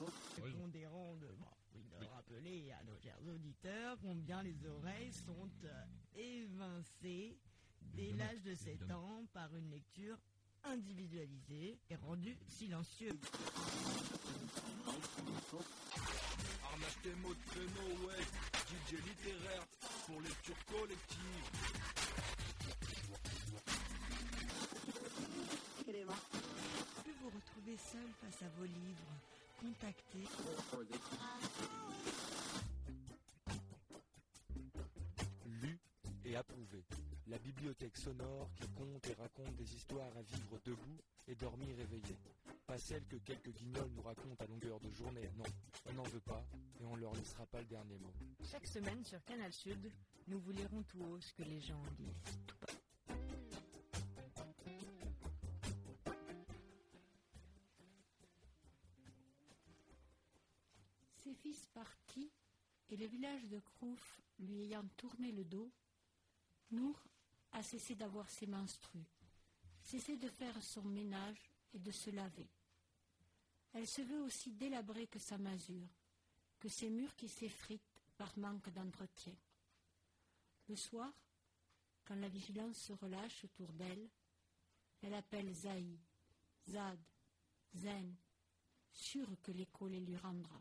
Pondérons de rappeler à nos chers auditeurs combien les oreilles sont évincées dès l'âge de 7 ans par une lecture individualisée et rendue silencieuse. Arnage tes mots de créneau, ouais. DJ littéraire pour lecture collective. Plus vous retrouvez seul face à vos livres, contactez. Lu et approuvé. La bibliothèque sonore qui compte et raconte des histoires à vivre debout et dormir éveillé. Pas celles que quelques guignols nous racontent à longueur de journée. Non, on n'en veut pas et on leur laissera pas le dernier mot. Chaque semaine sur Canal Sud, nous vous lirons tout haut ce que les gens lisent tout bas. Ses fils partis et le village de Crouf lui ayant tourné le dos, Nour a cessé d'avoir ses menstrues, cessé de faire son ménage et de se laver. Elle se veut aussi délabrée que sa masure, que ses murs qui s'effritent par manque d'entretien. Le soir, quand la vigilance se relâche autour d'elle, elle appelle Zaï, Zad, Zen, sûre que l'écho les lui rendra.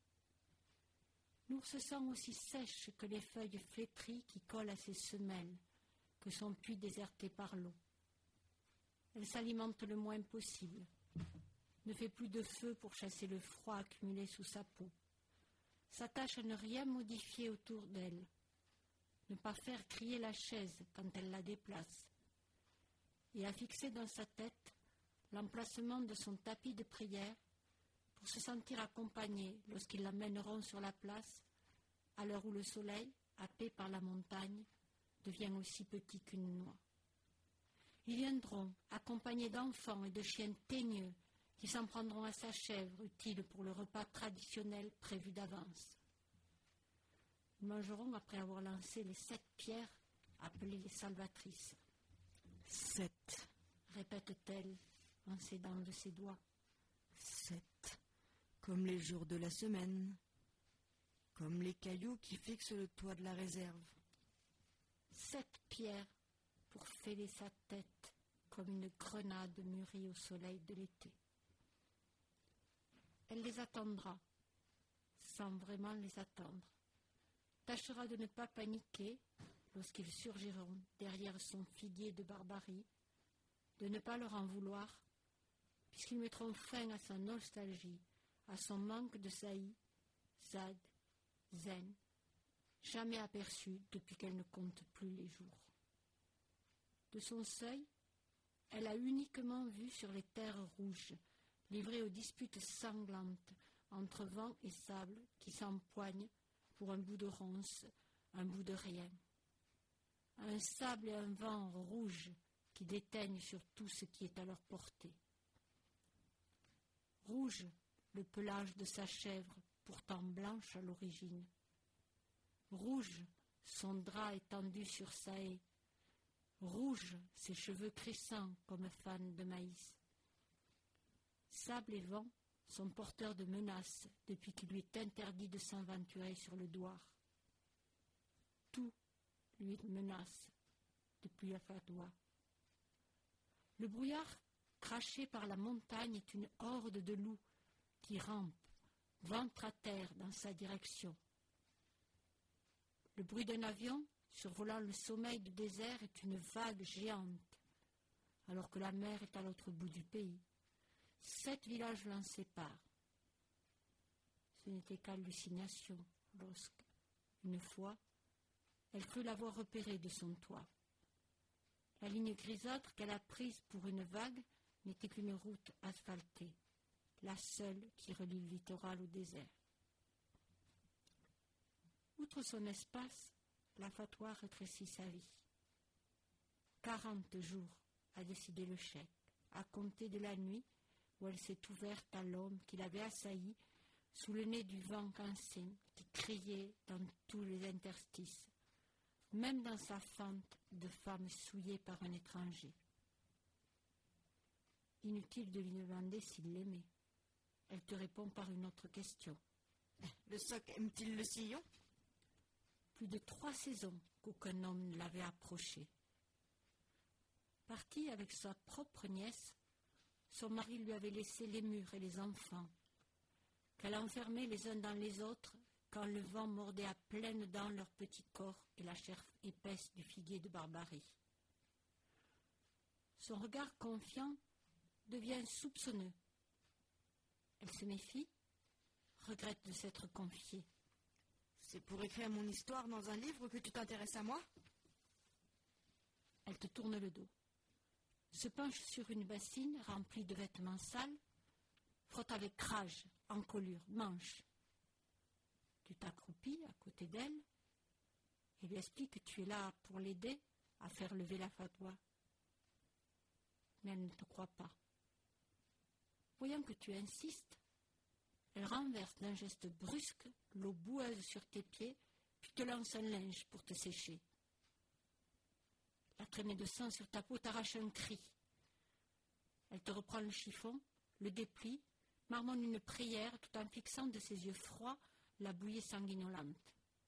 Nour se sent aussi sèche que les feuilles flétries qui collent à ses semelles, que son puits déserté par l'eau. Elle s'alimente le moins possible, ne fait plus de feu pour chasser le froid accumulé sous sa peau, s'attache à ne rien modifier autour d'elle, ne pas faire crier la chaise quand elle la déplace, et à fixer dans sa tête l'emplacement de son tapis de prière pour se sentir accompagnée lorsqu'ils l'emmèneront sur la place, à l'heure où le soleil, happé par la montagne, devient aussi petit qu'une noix. Ils viendront, accompagnés d'enfants et de chiens teigneux, qui s'en prendront à sa chèvre, utile pour le repas traditionnel prévu d'avance. Ils mangeront après avoir lancé les 7 pierres, appelées les salvatrices. 7, répète-t-elle en s'aidant de ses doigts. 7, comme les jours de la semaine, comme les cailloux qui fixent le toit de la réserve. 7 pierres pour fêler sa tête comme une grenade mûrie au soleil de l'été. Elle les attendra, sans vraiment les attendre. Tâchera de ne pas paniquer lorsqu'ils surgiront derrière son figuier de barbarie, de ne pas leur en vouloir, puisqu'ils mettront fin à sa nostalgie, à son manque de saillie, Zad, Zen, jamais aperçue depuis qu'elle ne compte plus les jours. De son seuil, elle a uniquement vu sur les terres rouges, livrées aux disputes sanglantes entre vent et sable qui s'empoignent pour un bout de ronce, un bout de rien. Un sable et un vent rouge qui déteignent sur tout ce qui est à leur portée. Rouge, le pelage de sa chèvre, pourtant blanche à l'origine. Rouge, son drap étendu sur sa haie. Rouge, ses cheveux crissants comme fans de maïs. Sable et vent sont porteurs de menaces depuis qu'il lui est interdit de s'aventurer sur le Douar. Tout lui menace depuis la fatwa. Le brouillard craché par la montagne est une horde de loups qui rampent, ventre à terre dans sa direction. Le bruit d'un avion survolant le sommeil du désert est une vague géante, alors que la mer est à l'autre bout du pays. 7 villages l'en séparent. Ce n'était qu'hallucination lorsque, une fois, elle crut l'avoir repéré de son toit. La ligne grisâtre qu'elle a prise pour une vague n'était qu'une route asphaltée, la seule qui relie le littoral au désert. Outre son espace, la fatwa rétrécit sa vie. 40 jours, a décidé le cheikh, à compter de la nuit où elle s'est ouverte à l'homme qui l'avait assailli sous le nez du vent cancin qui criait dans tous les interstices, même dans sa fente de femme souillée par un étranger. Inutile de lui demander s'il l'aimait. elle te répond par une autre question. Le soc aime-t-il le sillon? Plus de 3 saisons qu'aucun homme ne l'avait approché. Partie avec sa propre nièce, son mari lui avait laissé les murs et les enfants, qu'elle enfermait les uns dans les autres quand le vent mordait à pleines dents leur petit corps et la chair épaisse du figuier de Barbarie. Son regard confiant devient soupçonneux. Elle se méfie, regrette de s'être confiée. C'est pour écrire mon histoire dans un livre que tu t'intéresses à moi? Elle te tourne le dos, se penche sur une bassine remplie de vêtements sales, frotte avec rage, encolure, manche. Tu t'accroupis à côté d'elle et lui expliques que tu es là pour l'aider à faire lever la fatwa. Mais elle ne te croit pas. Voyant que tu insistes, elle renverse d'un geste brusque l'eau boueuse sur tes pieds, puis te lance un linge pour te sécher. La traînée de sang sur ta peau t'arrache un cri. Elle te reprend le chiffon, le déplie, marmonne une prière tout en fixant de ses yeux froids la bouillie sanguinolente.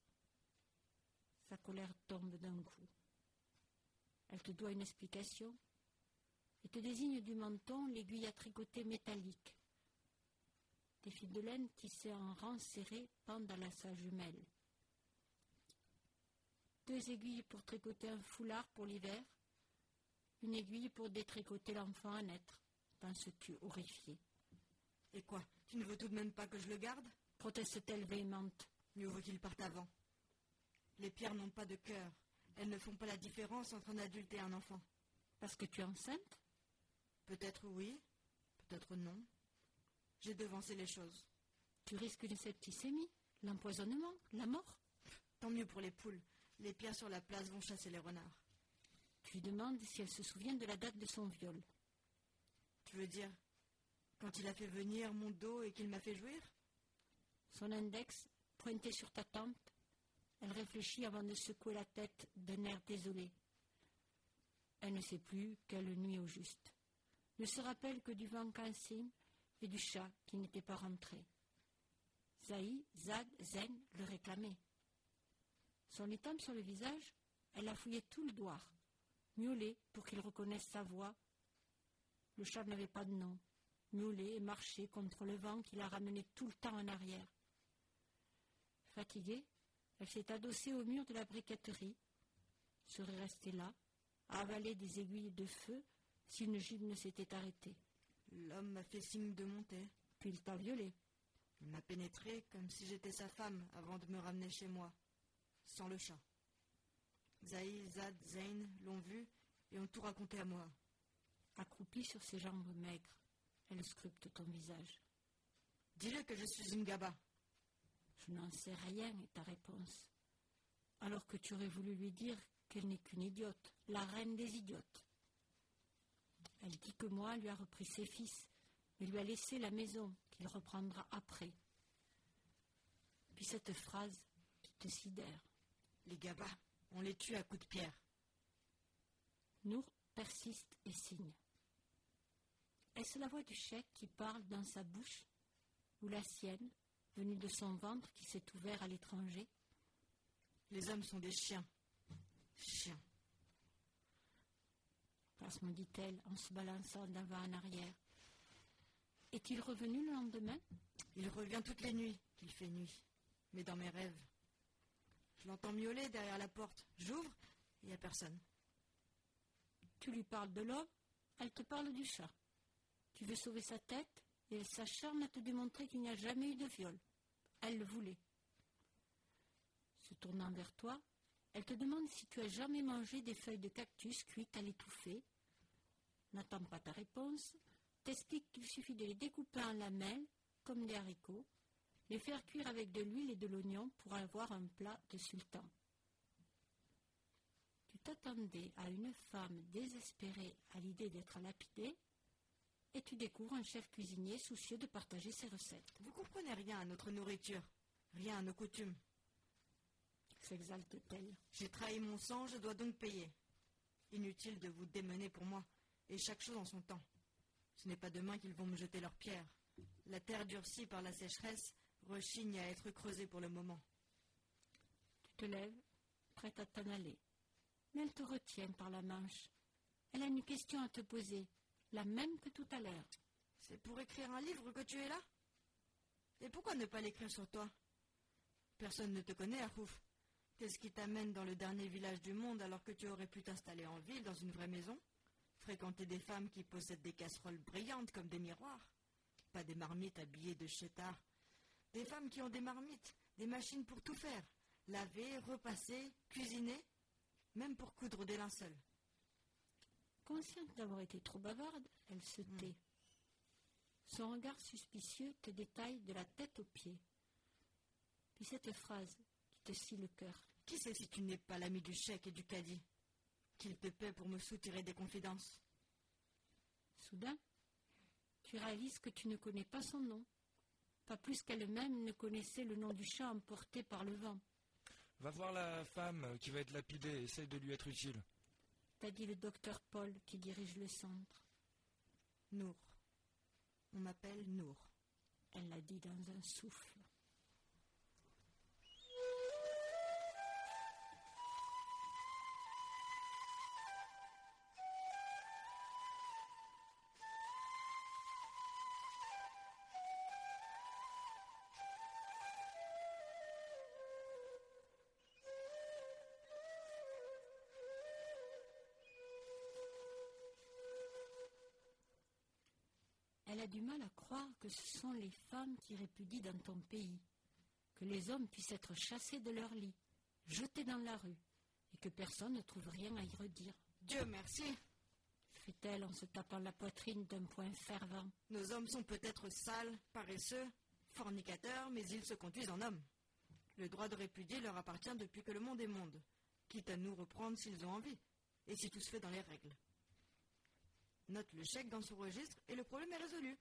Sa colère tombe d'un coup. Elle te doit une explication et te désigne du menton l'aiguille à tricoter métallique. Des fils de laine tissés en rang serré pendent à sa jumelle. 2 aiguilles pour tricoter un foulard pour l'hiver, une aiguille pour détricoter l'enfant à naître, penses-tu horrifié. Et quoi, tu ne veux tout de même pas que je le garde? Proteste-t-elle véhémente. Mieux vaut qu'il parte avant. Les pierres n'ont pas de cœur. Elles ne font pas la différence entre un adulte et un enfant. Parce que tu es enceinte? Peut-être oui, peut-être non. J'ai devancé les choses. Tu risques une septicémie, l'empoisonnement, la mort? Tant mieux pour les poules. Les pierres sur la place vont chasser les renards. Tu lui demandes si elle se souvient de la date de son viol. Tu veux dire, quand il a fait venir mon dos et qu'il m'a fait jouir? Son index pointé sur ta tempe, elle réfléchit avant de secouer la tête d'un air désolé. Elle ne sait plus quelle nuit au juste. Ne se rappelle que du vent Kansim et du chat qui n'était pas rentré. Zaï, Zad, Zen le réclamaient. Son étampe sur le visage, elle a fouillé tout le doigt, miaulé pour qu'il reconnaisse sa voix. Le chat n'avait pas de nom, miaulé et marchait contre le vent qui la ramenait tout le temps en arrière. Fatiguée, elle s'est adossée au mur de la briqueterie, serait restée là, à avaler des aiguilles de feu si une gifle ne s'était arrêtée. L'homme m'a fait signe de monter. Puis il t'a violée. Il m'a pénétré comme si j'étais sa femme avant de me ramener chez moi, sans le chat. Zaï, Zad, Zayn l'ont vu et ont tout raconté à moi. Accroupie sur ses jambes maigres, elle scrute ton visage. Dis-le que je suis une gaba. Je n'en sais rien, est ta réponse. Alors que tu aurais voulu lui dire qu'elle n'est qu'une idiote, la reine des idiotes. Elle dit que moi lui a repris ses fils, mais lui a laissé la maison, qu'il reprendra après. Puis cette phrase qui te sidère. Les gabas, on les tue à coups de pierre. Nour persiste et signe. Est-ce la voix du cheikh qui parle dans sa bouche, ou la sienne, venue de son ventre qui s'est ouvert à l'étranger? Les hommes sont des chiens. Chiens. Passe, me dit-elle en se balançant d'avant en arrière. Est-il revenu le lendemain? Il revient toutes les nuits, qu'il fait nuit, mais dans mes rêves. Je l'entends miauler derrière la porte. J'ouvre, il n'y a personne. Tu lui parles de l'homme, elle te parle du chat. Tu veux sauver sa tête, et elle s'acharne à te démontrer qu'il n'y a jamais eu de viol. Elle le voulait. Se tournant vers toi, elle te demande si tu as jamais mangé des feuilles de cactus cuites à l'étouffer. N'attends pas ta réponse, t'explique qu'il suffit de les découper en lamelles, comme des haricots, les faire cuire avec de l'huile et de l'oignon pour avoir un plat de sultan. Tu t'attendais à une femme désespérée à l'idée d'être lapidée, et tu découvres un chef cuisinier soucieux de partager ses recettes. Vous comprenez rien à notre nourriture, rien à nos coutumes. S'exalte-t-elle. J'ai trahi mon sang, je dois donc payer. Inutile de vous démener pour moi, et chaque chose en son temps. Ce n'est pas demain qu'ils vont me jeter leurs pierres. La terre durcie par la sécheresse rechigne à être creusée pour le moment. Tu te lèves, prête à t'en aller. Mais elle te retient par la manche. Elle a une question à te poser, la même que tout à l'heure. C'est pour écrire un livre que tu es là? Et pourquoi ne pas l'écrire sur toi? Personne ne te connaît, Arfouf. Qu'est-ce qui t'amène dans le dernier village du monde alors que tu aurais pu t'installer en ville, dans une vraie maison? Fréquenter des femmes qui possèdent des casseroles brillantes comme des miroirs? Pas des marmites habillées de chétard. Des femmes qui ont des marmites, des machines pour tout faire. Laver, repasser, cuisiner, même pour coudre des linceuls. Consciente d'avoir été trop bavarde, elle se tait. Son regard suspicieux te détaille de la tête aux pieds. Puis cette phrase qui te scie le cœur. Qui sait si tu n'es pas l'ami du cheikh et du cadi? Qu'il te paie pour me soutirer des confidences. Soudain, tu réalises que tu ne connais pas son nom. Pas plus qu'elle-même ne connaissait le nom du chat emporté par le vent. Va voir la femme qui va être lapidée, essaye de lui être utile. T'a dit le docteur Paul qui dirige le centre. Nour. On m'appelle Nour. Elle l'a dit dans un souffle. Elle a du mal à croire que ce sont les femmes qui répudient dans ton pays, que les hommes puissent être chassés de leur lit, jetés dans la rue, et que personne ne trouve rien à y redire. Dieu merci, Fait-elle en se tapant la poitrine d'un poing fervent. Nos hommes sont peut-être sales, paresseux, fornicateurs, mais ils se conduisent en hommes. Le droit de répudier leur appartient depuis que le monde est monde, quitte à nous reprendre s'ils ont envie, et si tout se fait dans les règles. Note le chèque dans son registre et le problème est résolu.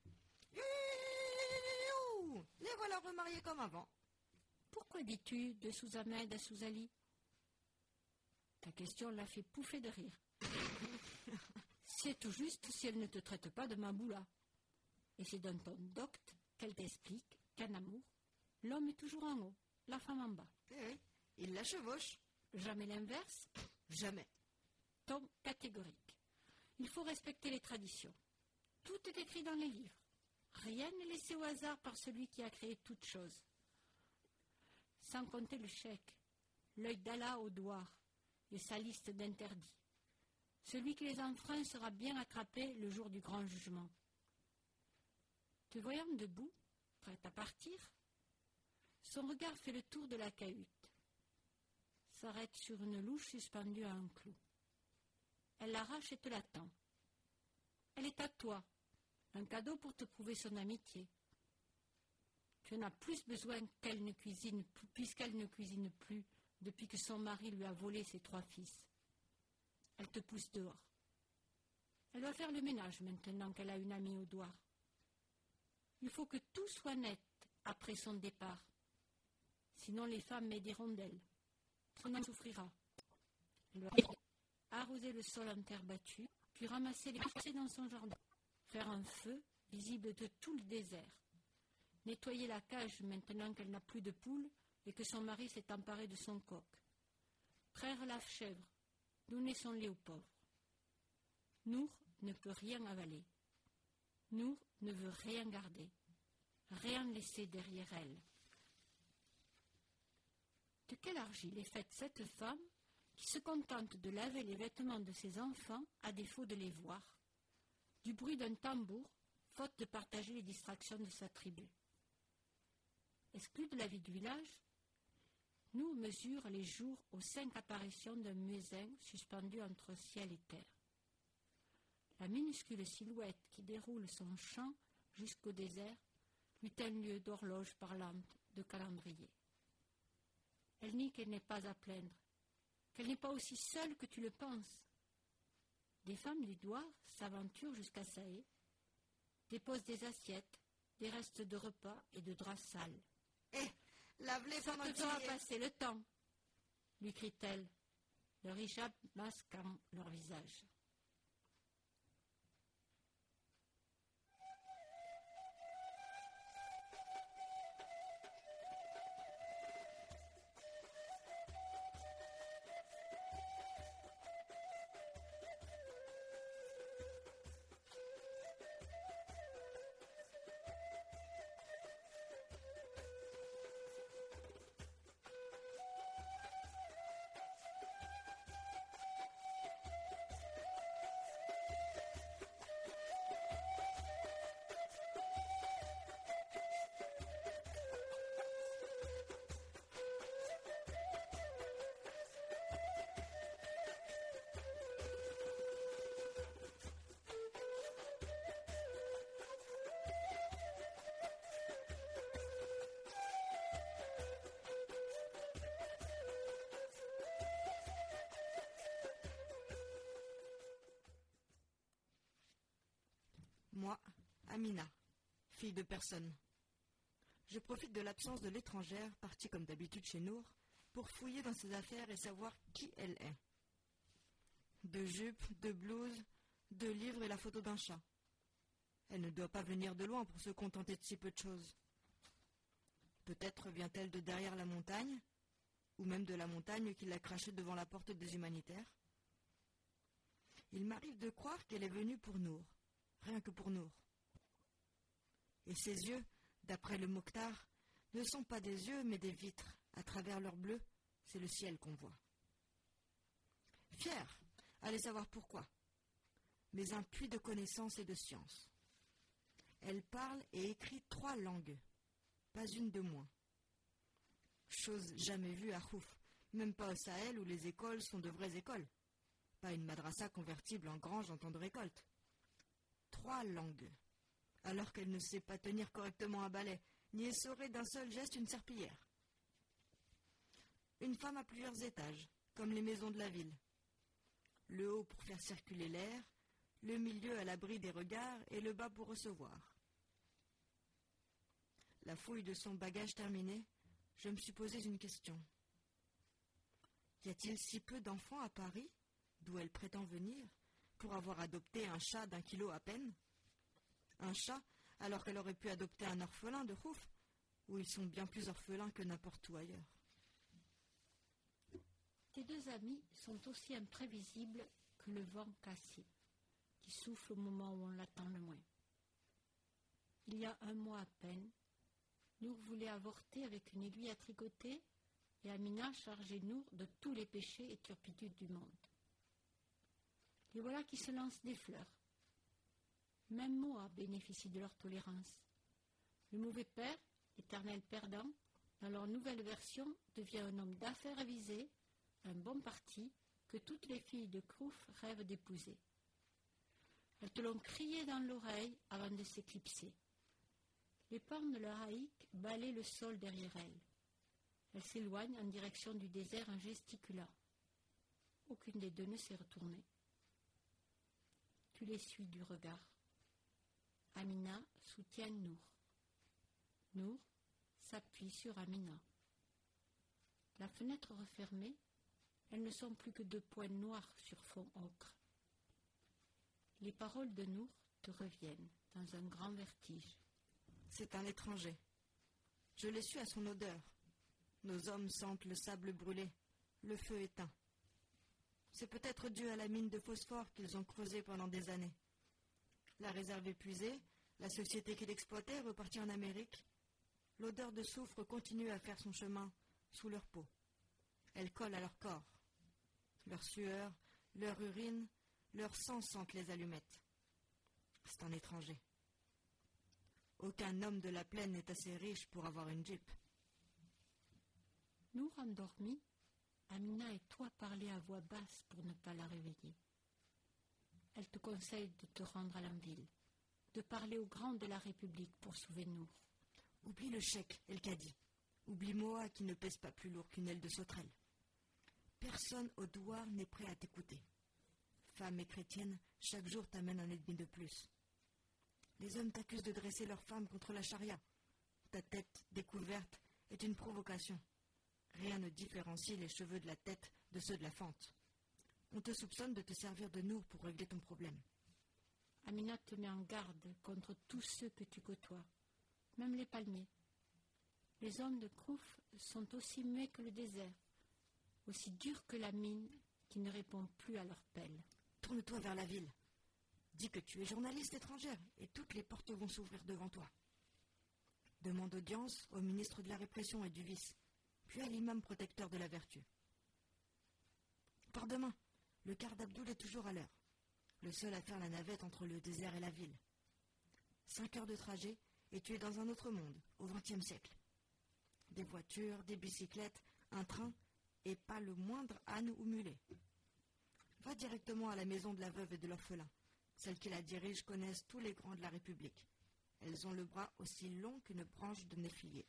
Youhou! Les voilà remariés comme avant. Pourquoi dis-tu de Sous-Ahmed à Sous-Ali? Ta question l'a fait pouffer de rire. C'est tout juste si elle ne te traite pas de Maboula. Et c'est dans ton docte qu'elle t'explique qu'en amour, l'homme est toujours en haut, la femme en bas. Oui, il la chevauche. Jamais l'inverse? Jamais. Ton catégorique. Il faut respecter les traditions. Tout est écrit dans les livres. Rien n'est laissé au hasard par celui qui a créé toute chose. Sans compter le chèque, l'œil d'Allah au doigt et sa liste d'interdits. Celui qui les enfreint sera bien attrapé le jour du grand jugement. Te voyant debout, prête à partir, son regard fait le tour de la cahute, s'arrête sur une louche suspendue à un clou. Elle l'arrache et te la tend. Elle est à toi, un cadeau pour te prouver son amitié. Tu en as plus besoin qu'elle ne cuisine, puisqu'elle ne cuisine plus depuis que son mari lui a volé ses 3 fils. Elle te pousse dehors. Elle va faire le ménage maintenant qu'elle a une amie au doigt. Il faut que tout soit net après son départ. Sinon les femmes m'aideront d'elle. On en souffrira. Elle va arroser le sol en terre battue, puis ramasser les poussées dans son jardin. Faire un feu visible de tout le désert. Nettoyer la cage maintenant qu'elle n'a plus de poules et que son mari s'est emparé de son coq. Traire la chèvre. Donner son lait aux pauvres. Nour ne peut rien avaler. Nour ne veut rien garder. Rien laisser derrière elle. De quelle argile est faite cette femme qui se contente de laver les vêtements de ses enfants à défaut de les voir? Du bruit d'un tambour, faute de partager les distractions de sa tribu. Exclue de la vie du village, nous mesure les jours aux 5 apparitions d'un muezzin suspendu entre ciel et terre. La minuscule silhouette qui déroule son chant jusqu'au désert lui tient lieu d'horloge parlante de calendrier. Elle nie qu'elle n'est pas à plaindre, qu'elle n'est pas aussi seule que tu le penses. Des femmes du Douar s'aventurent jusqu'à Saé, déposent des assiettes, des restes de repas et de draps sales. Lave-les Ça pendant te que tu fera y es. passer le temps, lui crie-t-elle, leur hijab masquant leur visage. Moi, Amina, fille de personne. Je profite de l'absence de l'étrangère, partie comme d'habitude chez Nour, pour fouiller dans ses affaires et savoir qui elle est. 2 jupes, 2 blouses, 2 livres et la photo d'un chat. Elle ne doit pas venir de loin pour se contenter de si peu de choses. Peut-être vient-elle de derrière la montagne, ou même de la montagne qui l'a crachée devant la porte des humanitaires. Il m'arrive de croire qu'elle est venue pour Nour, rien que pour Nour. Et ses yeux, d'après le Mokhtar, ne sont pas des yeux mais des vitres. À travers leur bleu, c'est le ciel qu'on voit. Fier, allez savoir pourquoi, mais un puits de connaissances et de science. Elle parle et écrit 3 langues, pas une de moins. Chose jamais vue à Khouf, même pas au Sahel où les écoles sont de vraies écoles. Pas une madrasa convertible en grange en temps de récolte. 3 langues, alors qu'elle ne sait pas tenir correctement un balai, ni essorer d'un seul geste une serpillière. Une femme à plusieurs étages, comme les maisons de la ville. Le haut pour faire circuler l'air, le milieu à l'abri des regards et le bas pour recevoir. La fouille de son bagage terminée, je me suis posé une question. Y a-t-il si peu d'enfants à Paris, d'où elle prétend venir, pour avoir adopté un chat d'1 kilo à peine? Un chat, alors qu'elle aurait pu adopter un orphelin de Khouf, où ils sont bien plus orphelins que n'importe où ailleurs. Tes 2 amis sont aussi imprévisibles que le vent cassé, qui souffle au moment où on l'attend le moins. Il y a 1 mois à peine, Nour voulait avorter avec une aiguille à tricoter et Amina chargeait Nour de tous les péchés et turpitudes du monde. Les voilà qui se lancent des fleurs. Même Moa bénéficie de leur tolérance. Le mauvais père, l'éternel perdant, dans leur nouvelle version, devient un homme d'affaires avisé, un bon parti, que toutes les filles de Krouf rêvent d'épouser. Elles te l'ont crié dans l'oreille avant de s'éclipser. Les pans de leur haïk balaient le sol derrière elles. Elles s'éloignent en direction du désert en gesticulant. Aucune des 2 ne s'est retournée. Tu les suis du regard. Amina soutient Nour. Nour s'appuie sur Amina. La fenêtre refermée, elles ne sont plus que 2 points noirs sur fond ocre. Les paroles de Nour te reviennent dans un grand vertige. C'est un étranger. Je l'ai su à son odeur. Nos hommes sentent le sable brûlé, le feu éteint. C'est peut-être dû à la mine de phosphore qu'ils ont creusée pendant des années. La réserve épuisée, la société qui l'exploitait est repartie en Amérique. L'odeur de soufre continue à faire son chemin sous leur peau. Elle colle à leur corps. Leur sueur, leur urine, leur sang sentent les allumettes. C'est un étranger. Aucun homme de la plaine n'est assez riche pour avoir une jeep. Nour endormie, Amina et toi parlez à voix basse pour ne pas la réveiller. Elle te conseille de te rendre à l'Anville, de parler aux grands de la République pour sauver Nour. Oublie le chèque et le caddie. Oublie Moa qui ne pèse pas plus lourd qu'une aile de sauterelle. Personne au douar n'est prêt à t'écouter. Femme et chrétienne, chaque jour t'amène un ennemi de plus. Les hommes t'accusent de dresser leur femme contre la charia. Ta tête découverte est une provocation. Rien ne différencie les cheveux de la tête de ceux de la fente. On te soupçonne de te servir de Nour pour régler ton problème. Amina te met en garde contre tous ceux que tu côtoies, même les palmiers. Les hommes de Krouf sont aussi muets que le désert, aussi durs que la mine qui ne répond plus à leur pelle. Tourne-toi vers la ville. Dis que tu es journaliste étrangère et toutes les portes vont s'ouvrir devant toi. Demande audience au ministre de la Répression et du Vice, puis à l'imam protecteur de la vertu. Par demain, le car d'Abdoul est toujours à l'heure, le seul à faire la navette entre le désert et la ville. 5 heures de trajet et tu es dans un autre monde, au XXe siècle. Des voitures, des bicyclettes, un train et pas le moindre âne ou mulet. Va directement à la maison de la veuve et de l'orphelin. Celles qui la dirigent connaissent tous les grands de la République. Elles ont le bras aussi long qu'une branche de néflier.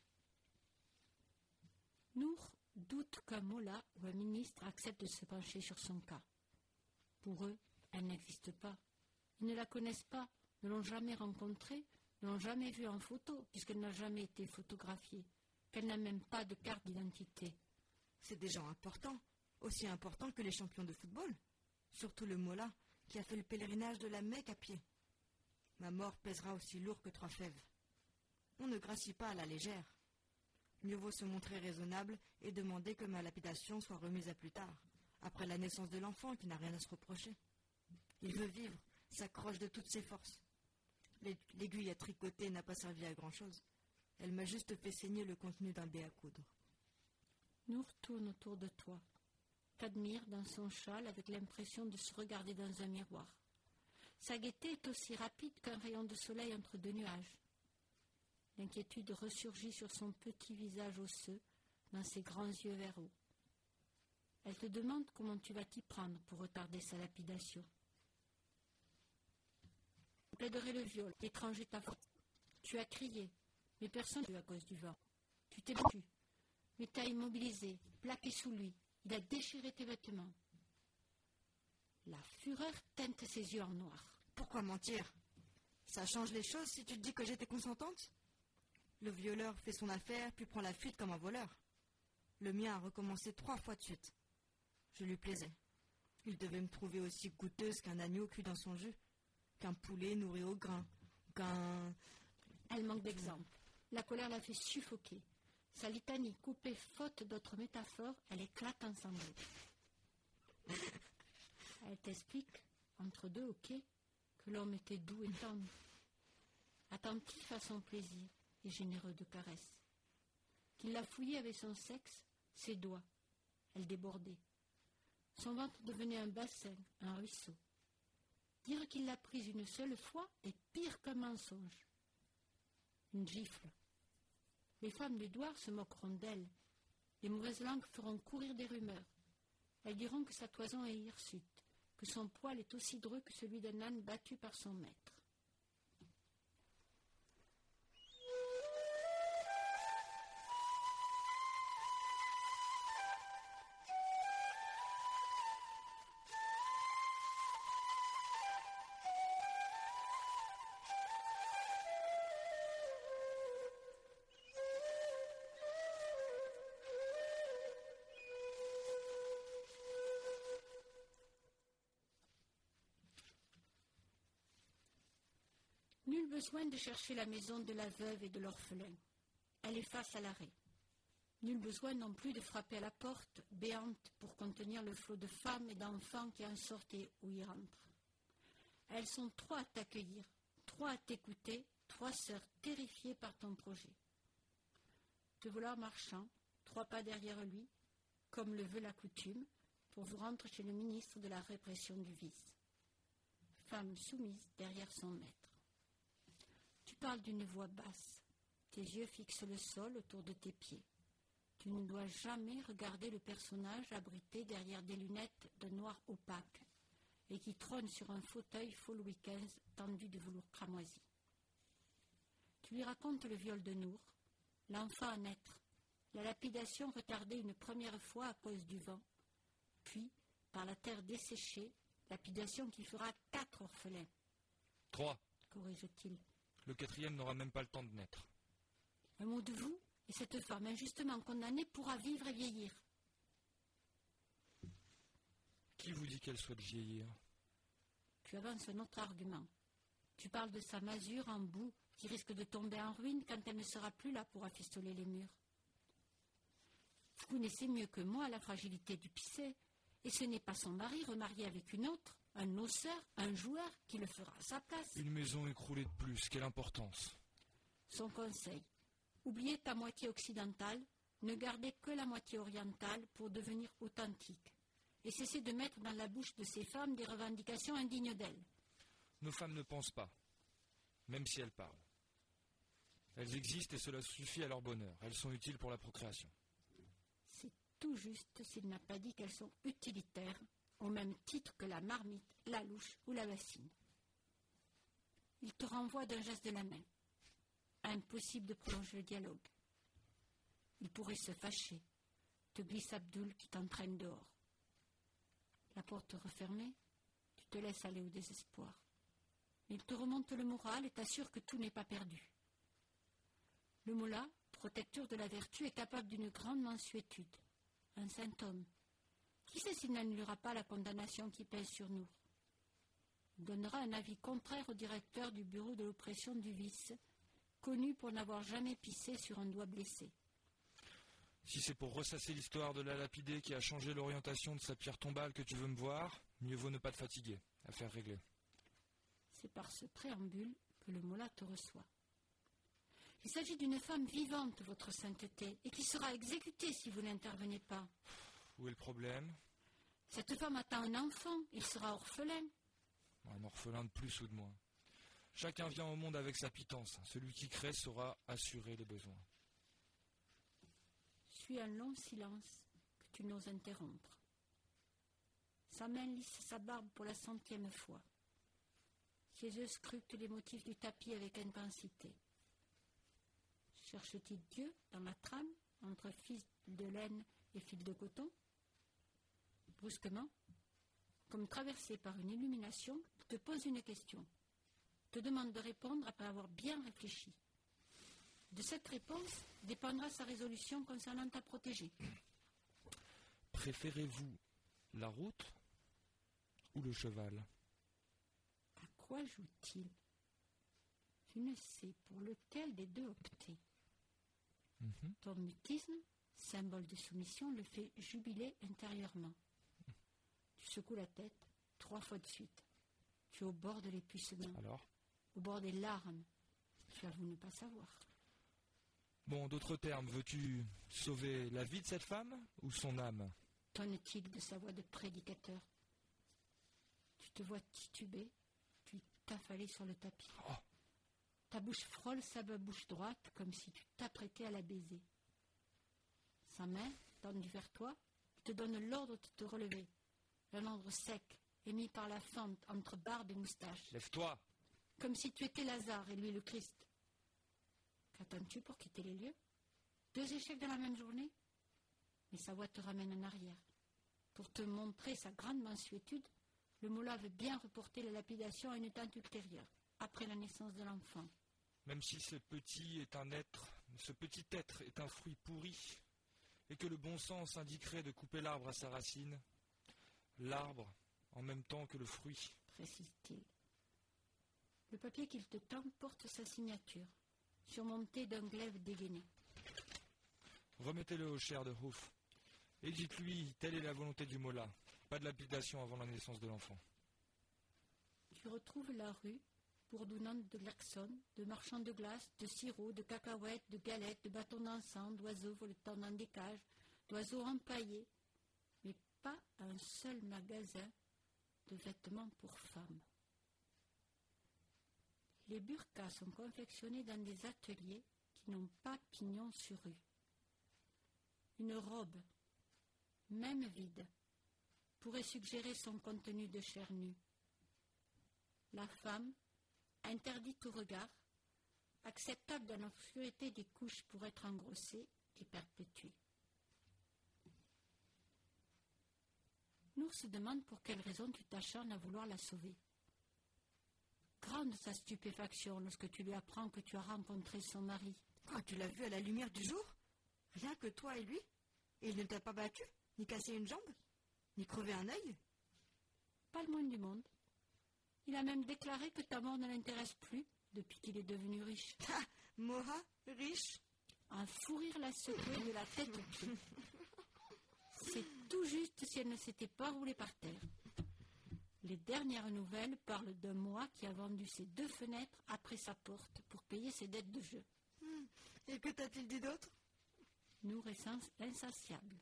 Nour doute qu'un mollah ou un ministre accepte de se pencher sur son cas. Pour eux, elle n'existe pas. Ils ne la connaissent pas, ne l'ont jamais rencontrée, ne l'ont jamais vue en photo, puisqu'elle n'a jamais été photographiée, qu'elle n'a même pas de carte d'identité. C'est des gens importants, aussi importants que les champions de football. Surtout le Mollah, qui a fait le pèlerinage de la Mecque à pied. Ma mort pèsera aussi lourd que 3 fèves. On ne gracie pas à la légère. Mieux vaut se montrer raisonnable et demander que ma lapidation soit remise à plus tard, après la naissance de l'enfant qui n'a rien à se reprocher. Il veut vivre, s'accroche de toutes ses forces. L'aiguille à tricoter n'a pas servi à grand-chose. Elle m'a juste fait saigner le contenu d'un dé à coudre. Nour tourne autour de toi, t'admire dans son châle avec l'impression de se regarder dans un miroir. Sa gaieté est aussi rapide qu'un rayon de soleil entre 2 nuages. L'inquiétude ressurgit sur son petit visage osseux, dans ses grands yeux verts eau. Elle te demande comment tu vas t'y prendre pour retarder sa lapidation. Tu plaiderais le viol, étranger ta faute. Tu as crié, mais personne n'a à cause du vent. Tu t'es battu, mais t'as immobilisé, plaqué sous lui. Il a déchiré tes vêtements. La fureur teinte ses yeux en noir. Pourquoi mentir? Ça change les choses si tu te dis que j'étais consentante? Le violeur fait son affaire, puis prend la fuite comme un voleur. Le mien a recommencé 3 fois de suite. Je lui plaisais. Il devait me trouver aussi goûteuse qu'un agneau cuit dans son jus, qu'un poulet nourri au grain, qu'un... Elle manque d'exemple. La colère la fait suffoquer. Sa litanie coupée faute d'autres métaphores, elle éclate en sanglots. Elle t'explique, entre 2 hoquets, que l'homme était doux et tendre, attentif à son plaisir et généreux de caresses. Qu'il l'a fouillé avec son sexe, ses doigts. Elle débordait. Son ventre devenait un bassin, un ruisseau. Dire qu'il l'a prise une seule fois est pire qu'un mensonge. Une gifle. Les femmes du Douar se moqueront d'elle. Les mauvaises langues feront courir des rumeurs. Elles diront que sa toison est hirsute, que son poil est aussi dreux que celui d'un âne battu par son maître. Nul besoin de chercher la maison de la veuve et de l'orphelin. Elle est face à l'arrêt. Nul besoin non plus de frapper à la porte, béante, pour contenir le flot de femmes et d'enfants qui en sortent ou y rentrent. Elles sont 3 à t'accueillir, 3 à t'écouter, 3 sœurs terrifiées par ton projet. Te voilà marchant, 3 pas derrière lui, comme le veut la coutume, pour vous rendre chez le ministre de la répression du vice. Femme soumise derrière son maître. Tu parles d'une voix basse. Tes yeux fixent le sol autour de tes pieds. Tu ne dois jamais regarder le personnage abrité derrière des lunettes de noir opaque et qui trône sur un fauteuil faux Louis XV tendu de velours cramoisi. Tu lui racontes le viol de Nour, l'enfant à naître, la lapidation retardée une première fois à cause du vent, puis, par la terre desséchée, lapidation qui fera 4 orphelins. 3. Corrige-t-il. Le 4e n'aura même pas le temps de naître. Un mot de vous, et cette femme injustement condamnée pourra vivre et vieillir. Qui vous dit qu'elle souhaite vieillir? Tu avances un autre argument. Tu parles de sa masure en boue qui risque de tomber en ruine quand elle ne sera plus là pour afistoler les murs. Vous connaissez mieux que moi la fragilité du Pisset, et ce n'est pas son mari remarié avec une autre, un noceur, un joueur qui le fera à sa place. Une maison écroulée de plus, quelle importance? Son conseil, oubliez ta moitié occidentale, ne gardez que la moitié orientale pour devenir authentique, et cessez de mettre dans la bouche de ces femmes des revendications indignes d'elles. Nos femmes ne pensent pas, même si elles parlent. Elles existent et cela suffit à leur bonheur. Elles sont utiles pour la procréation. C'est tout juste s'il n'a pas dit qu'elles sont utilitaires, au même titre que la marmite, la louche ou la bassine. Il te renvoie d'un geste de la main. Impossible de prolonger le dialogue. Il pourrait se fâcher, te glisse Abdoul qui t'entraîne dehors. La porte refermée, tu te laisses aller au désespoir. Il te remonte le moral et t'assure que tout n'est pas perdu. Le mollah, protecteur de la vertu, est capable d'une grande mansuétude. Un saint homme. Qui sait s'il n'annulera pas la condamnation qui pèse sur nous? Il donnera un avis contraire au directeur du bureau de l'oppression du vice, connu pour n'avoir jamais pissé sur un doigt blessé. Si c'est pour ressasser l'histoire de la lapidée qui a changé l'orientation de sa pierre tombale que tu veux me voir, mieux vaut ne pas te fatiguer. Affaire réglée. C'est par ce préambule que le mollah te reçoit. Il s'agit d'une femme vivante, votre sainteté, et qui sera exécutée si vous n'intervenez pas. Où est le problème? Cette femme attend un enfant, il sera orphelin. Un orphelin de plus ou de moins. Chacun vient au monde avec sa pitance. Celui qui crée saura assurer les besoins. Suit un long silence que tu n'oses interrompre. Sa main lisse sa barbe pour la 100e fois. Ses yeux scrutent les motifs du tapis avec intensité. Cherche-t-il Dieu dans la trame entre fil de laine et fil de coton? Brusquement, comme traversé par une illumination, il te pose une question. Te demande de répondre après avoir bien réfléchi. De cette réponse dépendra sa résolution concernant ta protégée. Préférez-vous la route ou le cheval? À quoi joue-t-il? Tu ne sais pour lequel des deux opter. Ton mutisme, symbole de soumission, le fait jubiler intérieurement. Tu secoues la tête 3 fois de suite. Tu es au bord de l'épuisement. Alors? Au bord des larmes. Tu avoues ne pas savoir. Bon, d'autres termes, veux-tu sauver la vie de cette femme ou son âme? Tonne-t-il de sa voix de prédicateur. Tu te vois tituber, puis t'affaler sur le tapis. Oh. Ta bouche frôle sa bouche droite comme si tu t'apprêtais à la baiser. Sa main, tendue vers toi, te donne l'ordre de te relever. Un ordre sec, émis par la fente entre barbe et moustache. Lève-toi! Comme si tu étais Lazare et lui le Christ. Qu'attends-tu pour quitter les lieux? 2 échecs dans la même journée? Mais sa voix te ramène en arrière. Pour te montrer sa grande mansuétude, le mollah veut bien reporter la lapidation à une étape ultérieure, après la naissance de l'enfant. Même si ce petit être est un fruit pourri, et que le bon sens indiquerait de couper l'arbre à sa racine, l'arbre en même temps que le fruit, précise-t-il. Le papier qu'il te tend porte sa signature, surmonté d'un glaive dégainé. Remettez-le au cher de Houf, et dites-lui, telle est la volonté du mollah, pas de lapidation avant la naissance de l'enfant. Tu retrouves la rue, bourdonnante de klaxons, de marchands de glace, de sirop, de cacahuètes, de galettes, de bâtons d'encens, d'oiseaux voletant dans des cages, d'oiseaux empaillés, mais pas un seul magasin de vêtements pour femmes. Les burqas sont confectionnés dans des ateliers qui n'ont pas pignon sur rue. Une robe, même vide, pourrait suggérer son contenu de chair nue. La femme, interdite au regard, acceptable dans l'obscurité des couches pour être engrossée et perpétuée. Nour se demande pour quelle raison tu t'acharnes à vouloir la sauver. Grande sa stupéfaction lorsque tu lui apprends que tu as rencontré son mari. Quand tu l'as vu à la lumière du jour? Rien que toi et lui? Et il ne t'a pas battu? Ni cassé une jambe? Ni crevé un œil? Pas le moins du monde. Il a même déclaré que ta mort ne l'intéresse plus depuis qu'il est devenu riche. Ah, Moha, riche? Un fou rire la secoué de la tête aux pieds. C'est tout juste si elle ne s'était pas roulée par terre. Les dernières nouvelles parlent d'un Moha qui a vendu ses 2 fenêtres après sa porte pour payer ses dettes de jeu. Et que t'a-t-il dit d'autre? Nour est insatiable.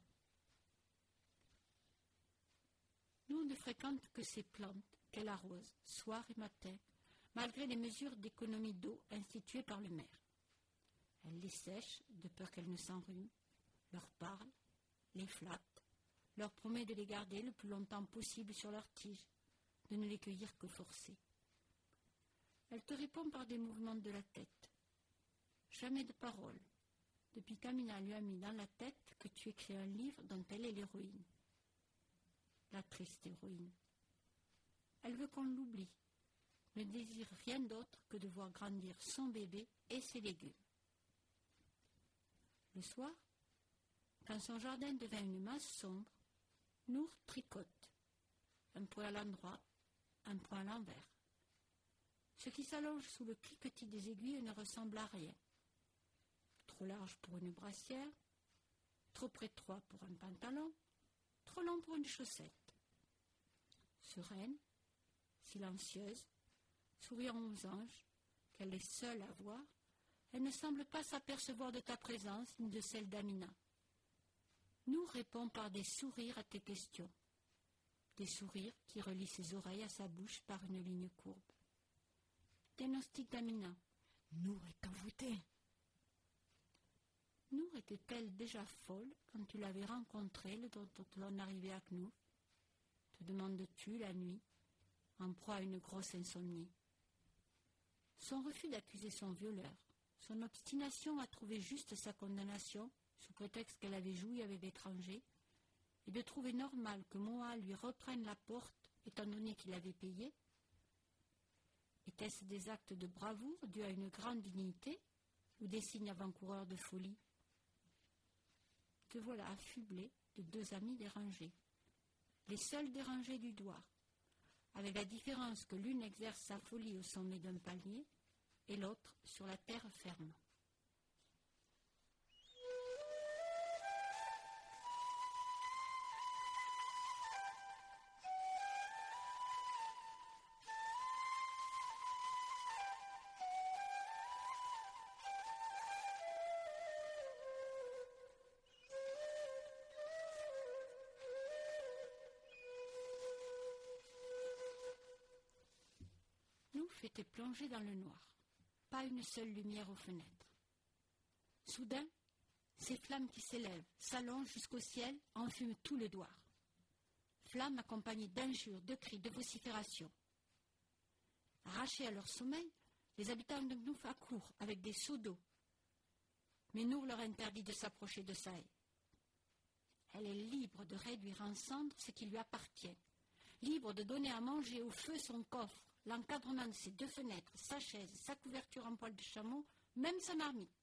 Nour ne fréquente que ces plantes qu'elle arrose, soir et matin, malgré les mesures d'économie d'eau instituées par le maire. Elle les sèche, de peur qu'elles ne s'enrhument, leur parle, les flatte, leur promet de les garder le plus longtemps possible sur leurs tiges, de ne les cueillir que forcées. Elle te répond par des mouvements de la tête. Jamais de parole, depuis qu'Amina lui a mis dans la tête que tu écris un livre dont elle est l'héroïne. La triste héroïne. Elle veut qu'on l'oublie, ne désire rien d'autre que de voir grandir son bébé et ses légumes. Le soir, quand son jardin devint une masse sombre, Nour tricote, un point à l'endroit, un point à l'envers. Ce qui s'allonge sous le cliquetis des aiguilles ne ressemble à rien. Trop large pour une brassière, trop étroit pour un pantalon, trop long pour une chaussette. Sereine, silencieuse, souriant aux anges, qu'elle est seule à voir, elle ne semble pas s'apercevoir de ta présence ni de celle d'Amina. Nous répond par des sourires à tes questions, des sourires qui relient ses oreilles à sa bouche par une ligne courbe. Diagnostic d'Amina. Nour est envoûtée. Nour était-elle déjà folle quand tu l'avais rencontrée le temps de ton arrivée à Knouf? Te demandes-tu la nuit, en proie à une grosse insomnie? Son refus d'accuser son violeur, son obstination à trouver juste sa condamnation, sous prétexte qu'elle avait joui avec l'étranger, et de trouver normal que Moa lui reprenne la porte, étant donné qu'il avait payé, était-ce des actes de bravoure dus à une grande dignité ou des signes avant-coureurs de folie? Te voilà affublé de deux amis dérangés, les seuls dérangés du Douar, avec la différence que l'une exerce sa folie au sommet d'un palier et l'autre sur la terre ferme. Était plongé dans le noir, pas une seule lumière aux fenêtres. Soudain, ces flammes qui s'élèvent, s'allongent jusqu'au ciel, enfument tout le Douar. Flammes accompagnées d'injures, de cris, de vociférations. Arrachés à leur sommeil, les habitants de Knouf accourent avec des seaux d'eau. Mais Nour leur interdit de s'approcher de Saï. Elle est libre de réduire en cendres ce qui lui appartient, libre de donner à manger au feu son coffre, l'encadrement de ses deux fenêtres, sa chaise, sa couverture en poil de chameau, même sa marmite.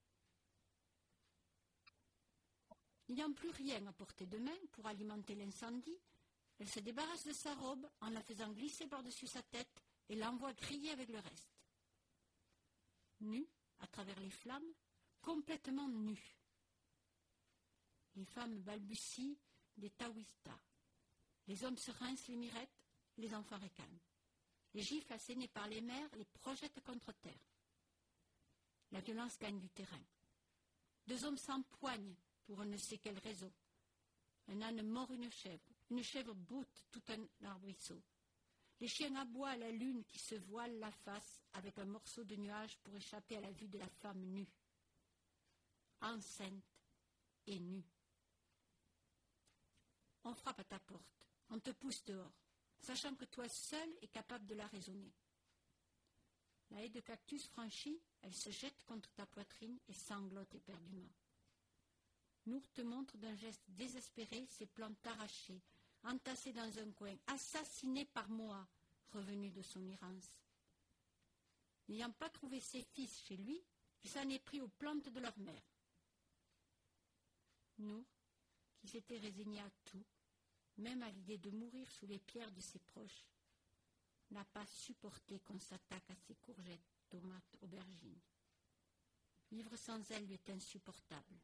N'ayant plus rien à portée de main pour alimenter l'incendie, elle se débarrasse de sa robe en la faisant glisser par-dessus sa tête et l'envoie griller avec le reste. Nue, à travers les flammes, complètement nue. Les femmes balbutient des taoïstas. Les hommes se rincent les mirettes, les enfants ricanent. Les gifles assénées par les mères les projettent contre terre. La violence gagne du terrain. Deux hommes s'empoignent pour on ne sait quelle raison. Un âne mord une chèvre boute tout un arbrisseau. Les chiens aboient à la lune qui se voile la face avec un morceau de nuage pour échapper à la vue de la femme nue. Enceinte et nue. On frappe à ta porte, on te pousse dehors, sachant que toi seul es capable de la raisonner. La haie de cactus franchie, elle se jette contre ta poitrine et sanglote éperdument. Nour te montre d'un geste désespéré ses plantes arrachées, entassées dans un coin, assassinées par Moa, revenu de son errance. N'ayant pas trouvé ses fils chez lui, il s'en est pris aux plantes de leur mère. Nour, qui s'était résigné à tout, même à l'idée de mourir sous les pierres de ses proches, n'a pas supporté qu'on s'attaque à ses courgettes, tomates, aubergines. Vivre sans elle lui est insupportable.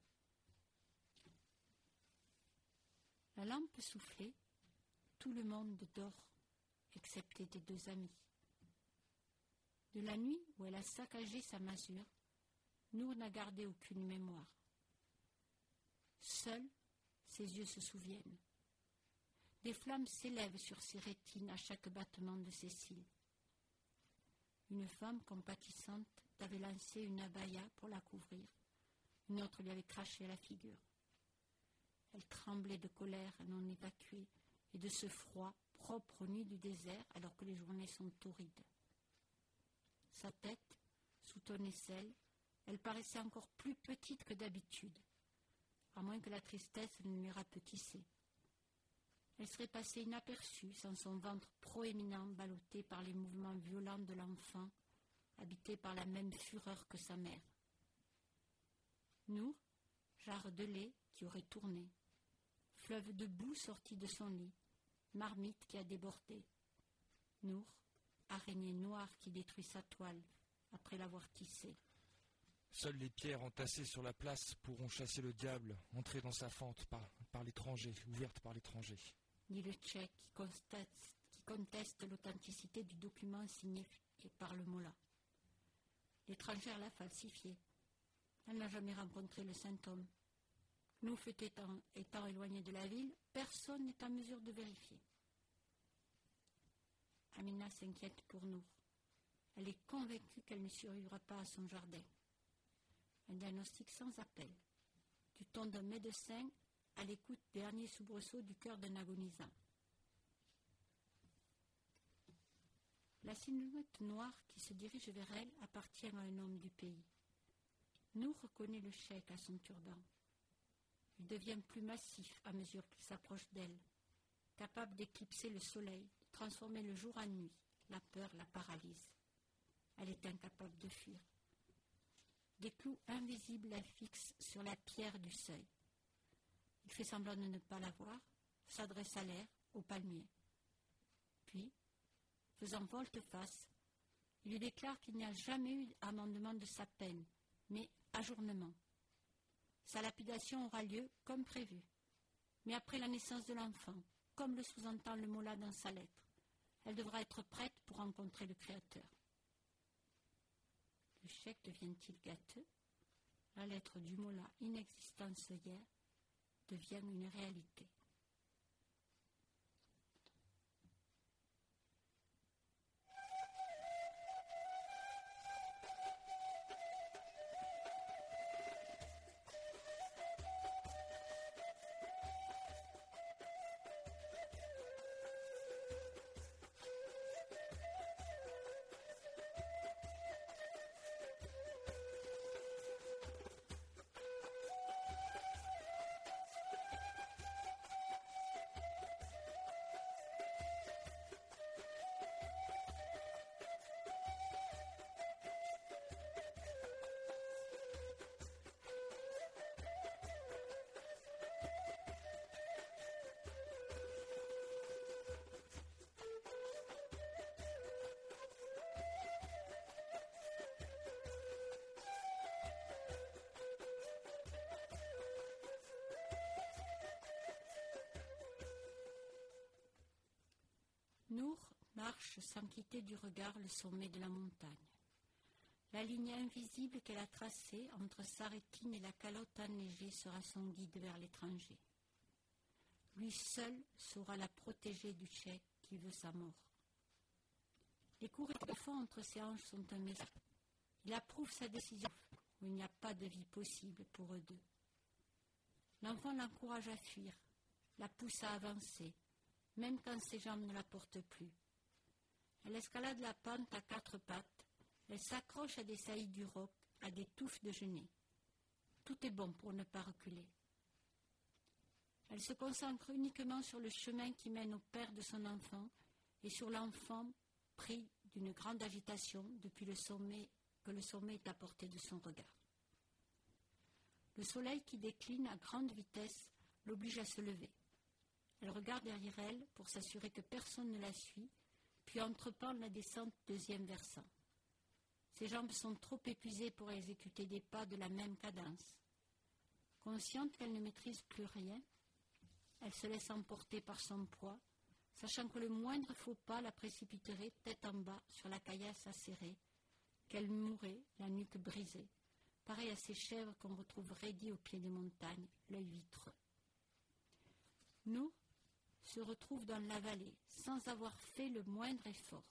La lampe soufflée, tout le monde dort, excepté tes deux amis. De la nuit où elle a saccagé sa masure, Nour n'a gardé aucune mémoire. Seuls, ses yeux se souviennent. Des flammes s'élèvent sur ses rétines à chaque battement de ses cils. Une femme compatissante t'avait lancé une abaya pour la couvrir. Une autre lui avait craché à la figure. Elle tremblait de colère non évacuée et de ce froid propre aux nuits du désert alors que les journées sont torrides. Sa tête, sous ton aisselle, elle paraissait encore plus petite que d'habitude, à moins que la tristesse ne l'eût rapetissée. Elle serait passée inaperçue sans son ventre proéminent ballotté par les mouvements violents de l'enfant, habité par la même fureur que sa mère. Nour, jarre de lait qui aurait tourné, fleuve de boue sorti de son lit, marmite qui a débordé. Nour, araignée noire qui détruit sa toile après l'avoir tissée. Seules les pierres entassées sur la place pourront chasser le diable, entrer dans sa fente par l'étranger, ouverte par l'étranger. Ni le tchèque qui conteste l'authenticité du document signé par le mollah. L'étrangère l'a falsifié. Elle n'a jamais rencontré le saint homme. Nous, étant éloignés de la ville, personne n'est en mesure de vérifier. Amina s'inquiète pour nous. Elle est convaincue qu'elle ne survivra pas à son jardin. Un diagnostic sans appel, du ton d'un médecin à l'écoute des derniers soubresauts du cœur d'un agonisant. La silhouette noire qui se dirige vers elle appartient à un homme du pays. Nous reconnaît le cheikh à son turban. Il devient plus massif à mesure qu'il s'approche d'elle, capable d'éclipser le soleil, de transformer le jour en nuit. La peur la paralyse. Elle est incapable de fuir. Des clous invisibles la fixent sur la pierre du seuil. Il fait semblant de ne pas la voir, s'adresse à l'air, au palmier. Puis, faisant volte-face, il lui déclare qu'il n'y a jamais eu amendement de sa peine, mais ajournement. Sa lapidation aura lieu comme prévu, mais après la naissance de l'enfant, comme le sous-entend le mollah dans sa lettre. Elle devra être prête pour rencontrer le Créateur. Le cheikh devient-il gâteux? La lettre du mollah inexistante hier devient une réalité. Nour marche sans quitter du regard le sommet de la montagne. La ligne invisible qu'elle a tracée entre sa rétine et la calotte enneigée sera son guide vers l'étranger. Lui seul saura la protéger du cheikh qui veut sa mort. Les coups de fond entre ses hanches sont un message. Il approuve sa décision où il n'y a pas de vie possible pour eux deux. L'enfant l'encourage à fuir, la pousse à avancer, même quand ses jambes ne la portent plus. Elle escalade la pente à quatre pattes, elle s'accroche à des saillies du roc, à des touffes de genêt. Tout est bon pour ne pas reculer. Elle se concentre uniquement sur le chemin qui mène au père de son enfant et sur l'enfant pris d'une grande agitation depuis que le sommet est à portée de son regard. Le soleil qui décline à grande vitesse l'oblige à se lever. Elle regarde derrière elle pour s'assurer que personne ne la suit, puis entreprend la descente deuxième versant. Ses jambes sont trop épuisées pour exécuter des pas de la même cadence. Consciente qu'elle ne maîtrise plus rien, elle se laisse emporter par son poids, sachant que le moindre faux pas la précipiterait tête en bas sur la caillasse acérée, qu'elle mourrait, la nuque brisée, pareil à ces chèvres qu'on retrouve raidies au pied des montagnes, l'œil vitreux. Nous se retrouve dans la vallée, sans avoir fait le moindre effort.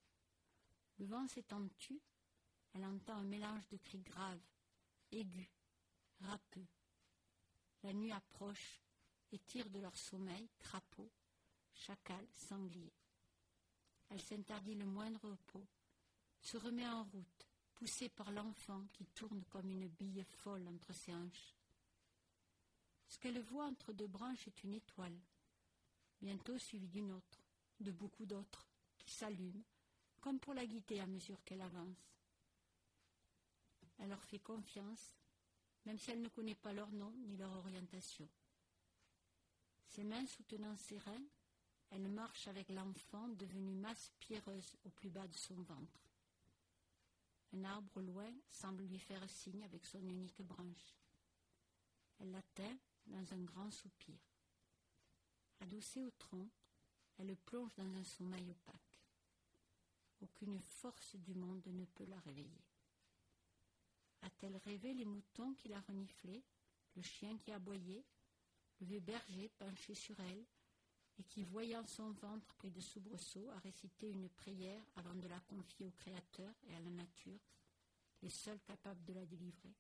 Le vent s'étant tu, elle entend un mélange de cris graves, aigus, râpeux. La nuit approche et tire de leur sommeil crapauds, chacals, sangliers. Elle s'interdit le moindre repos, se remet en route, poussée par l'enfant qui tourne comme une bille folle entre ses hanches. Ce qu'elle voit entre deux branches est une étoile. bientôt suivie d'une autre, de beaucoup d'autres, qui s'allument, comme pour la guider à mesure qu'elle avance. Elle leur fait confiance, même si elle ne connaît pas leur nom ni leur orientation. Ses mains soutenant ses reins, elle marche avec l'enfant devenu masse pierreuse au plus bas de son ventre. Un arbre au loin semble lui faire signe avec son unique branche. Elle l'atteint dans un grand soupir. Adossée au tronc, elle le plonge dans un sommeil opaque. Aucune force du monde ne peut la réveiller. A-t-elle rêvé les moutons qui la reniflaient, le chien qui aboyait, le vieux berger penché sur elle, et qui, voyant son ventre pris de soubresauts, a récité une prière avant de la confier au Créateur et à la nature, les seuls capables de la délivrer.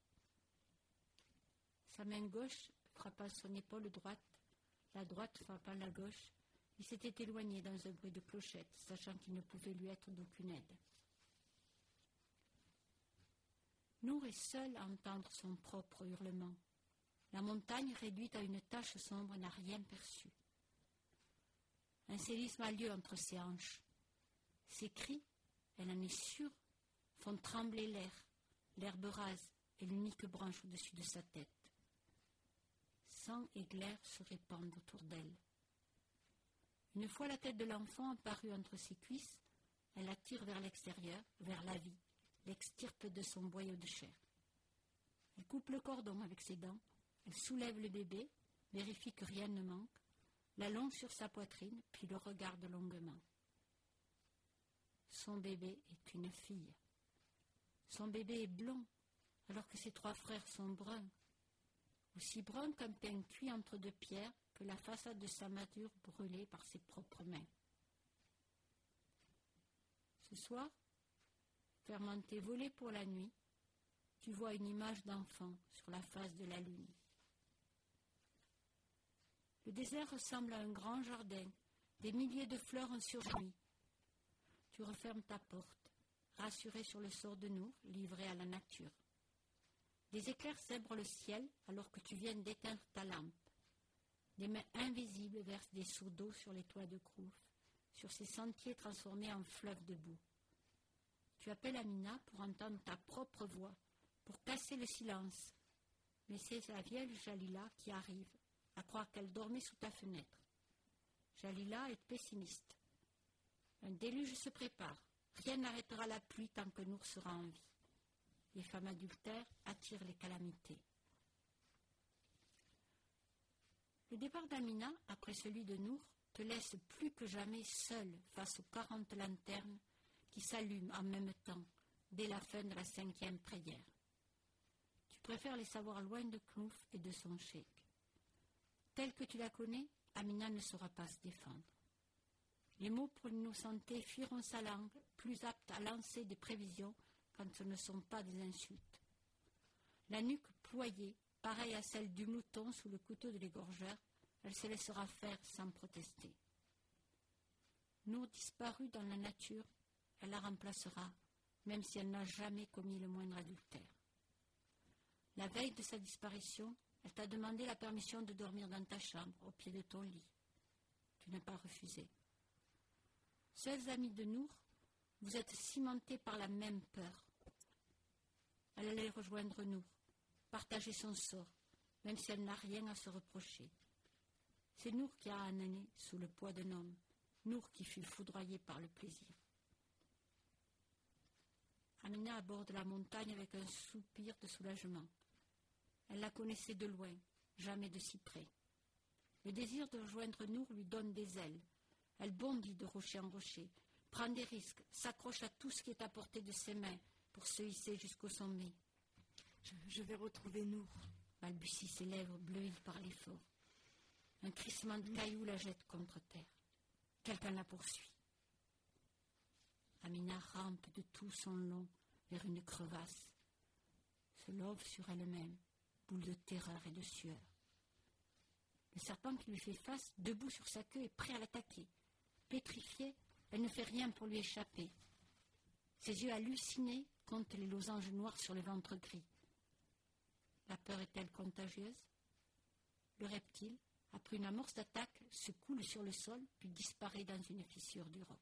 Sa main gauche frappant son épaule droite, la droite frappant la gauche, il s'était éloigné dans un bruit de clochette, sachant qu'il ne pouvait lui être d'aucune aide. Nour est seul à entendre son propre hurlement. La montagne, réduite à une tache sombre, n'a rien perçu. Un séisme a lieu entre ses hanches. Ses cris, elle en est sûre, font trembler l'air, l'herbe rase et l'unique branche au-dessus de sa tête. Sang et glaire se répandent autour d'elle. Une fois la tête de l'enfant apparue entre ses cuisses, elle la tire vers l'extérieur, vers la vie, l'extirpe de son boyau de chair. Elle coupe le cordon avec ses dents, elle soulève le bébé, vérifie que rien ne manque, l'allonge sur sa poitrine, puis le regarde longuement. Son bébé est une fille. Son bébé est blond, alors que ses 3 frères sont bruns. Aussi brun qu'un pain cuit entre 2 pierres que la façade de sa mâture brûlée par ses propres mains. Ce soir, fermenté volé pour la nuit, tu vois une image d'enfant sur la face de la lune. Le désert ressemble à un grand jardin, des milliers de fleurs ont surgi. Tu refermes ta porte, rassuré sur le sort de Nour, livré à la nature. Des éclairs zèbrent le ciel alors que tu viens d'éteindre ta lampe. Des mains invisibles versent des seaux d'eau sur les toits de Krouf, sur ces sentiers transformés en fleuves de boue. Tu appelles Amina pour entendre ta propre voix, pour casser le silence. Mais c'est la vieille Jalila qui arrive, à croire qu'elle dormait sous ta fenêtre. Jalila est pessimiste. Un déluge se prépare. Rien n'arrêtera la pluie tant que Nour sera en vie. Les femmes adultères attirent les calamités. Le départ d'Amina, après celui de Nour, te laisse plus que jamais seule face aux 40 lanternes qui s'allument en même temps, dès la fin de la 5e prière. Tu préfères les savoir loin de Knouf et de son cheikh. Telle que tu la connais, Amina ne saura pas se défendre. Les mots pour l'innocenté fuiront sa langue, plus apte à lancer des prévisions quand ce ne sont pas des insultes. La nuque ployée, pareille à celle du mouton sous le couteau de l'égorgeur, elle se laissera faire sans protester. Nour disparue dans la nature, elle la remplacera, même si elle n'a jamais commis le moindre adultère. La veille de sa disparition, elle t'a demandé la permission de dormir dans ta chambre, au pied de ton lit. Tu n'as pas refusé. Seuls amis de Nour, vous êtes cimentés par la même peur. Elle allait rejoindre Nour, partager son sort, même si elle n'a rien à se reprocher. C'est Nour qui a anané sous le poids d'un homme, Nour qui fut foudroyé par le plaisir. Amina aborde la montagne avec un soupir de soulagement. Elle la connaissait de loin, jamais de si près. Le désir de rejoindre Nour lui donne des ailes. Elle bondit de rocher en rocher, prend des risques, s'accroche à tout ce qui est à portée de ses mains pour se hisser jusqu'au sommet. Je vais retrouver Nour, balbutie ses lèvres bleuies par l'effort. Un crissement de cailloux la jette contre terre. Quelqu'un la poursuit. Amina rampe de tout son long vers une crevasse, se love sur elle-même, boule de terreur et de sueur. Le serpent qui lui fait face, debout sur sa queue, est prêt à l'attaquer. Pétrifiée, elle ne fait rien pour lui échapper. Ses yeux hallucinés comptent les losanges noirs sur le ventre gris. La peur est-elle contagieuse? Le reptile, après une amorce d'attaque, se coule sur le sol, puis disparaît dans une fissure du roc.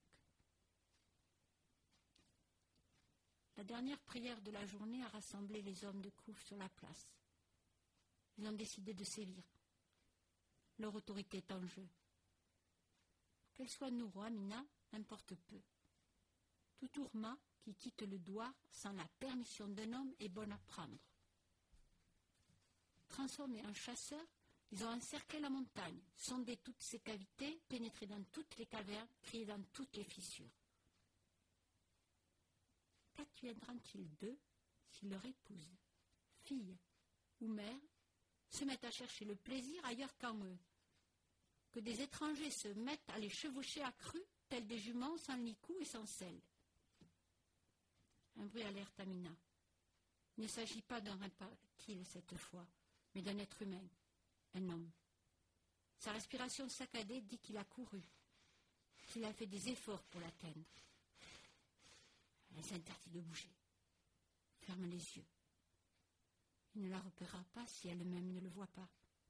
La dernière prière de la journée a rassemblé les hommes de Klouf sur la place. Ils ont décidé de sévir. Leur autorité est en jeu. Qu'elle soit Nour ou Amina, n'importe peu. Toute Ourma qui quitte le douar sans la permission d'un homme est bonne à prendre. Transformés en chasseurs, ils ont encerclé la montagne, sondé toutes ses cavités, pénétré dans toutes les cavernes, crié dans toutes les fissures. Qu'adviendra-t-il d'eux si leur épouse, fille ou mère se mettent à chercher le plaisir ailleurs qu'en eux? Que des étrangers se mettent à les chevaucher à cru, tels des juments sans licou et sans selle. Un bruit alerte Amina. Il ne s'agit pas d'un reptile cette fois, mais d'un être humain, un homme. Sa respiration saccadée dit qu'il a couru, qu'il a fait des efforts pour l'atteindre. Elle s'interdit de bouger. Ferme les yeux. Il ne la repérera pas si elle-même ne le voit pas.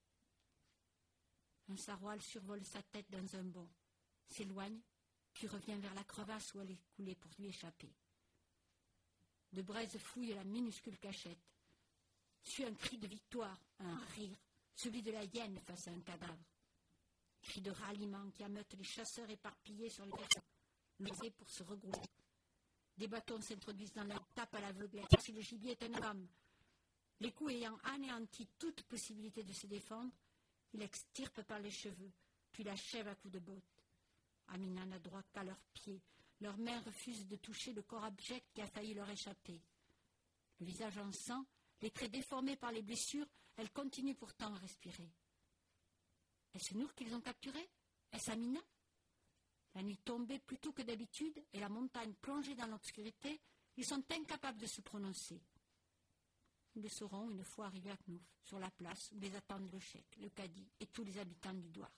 Un saroual survole sa tête dans un bond, s'éloigne, puis revient vers la crevasse où elle est coulée pour lui échapper. De Braise fouille la minuscule cachette. Suit un cri de victoire, un rire, celui de la hyène face à un cadavre. Cri de ralliement qui ameute les chasseurs éparpillés sur les terres, levés pour se regrouper. Des bâtons s'introduisent dans la tape à l'aveuglette. Si le gibier est un homme, les coups ayant anéanti toute possibilité de se défendre, il extirpe par les cheveux, puis l'achève à coups de botte. Amina n'a droit qu'à leurs pieds. Leurs mains refusent de toucher le corps abject qui a failli leur échapper. Le visage en sang, les traits déformés par les blessures, elle continue pourtant à respirer. Est-ce Nour qu'ils ont capturé? Est-ce Amina? La nuit tombée plus tôt que d'habitude et la montagne plongée dans l'obscurité, ils sont incapables de se prononcer. Ils le sauront une fois arrivés à Knouf, sur la place où les attendent le cheikh, le cadi et tous les habitants du douar.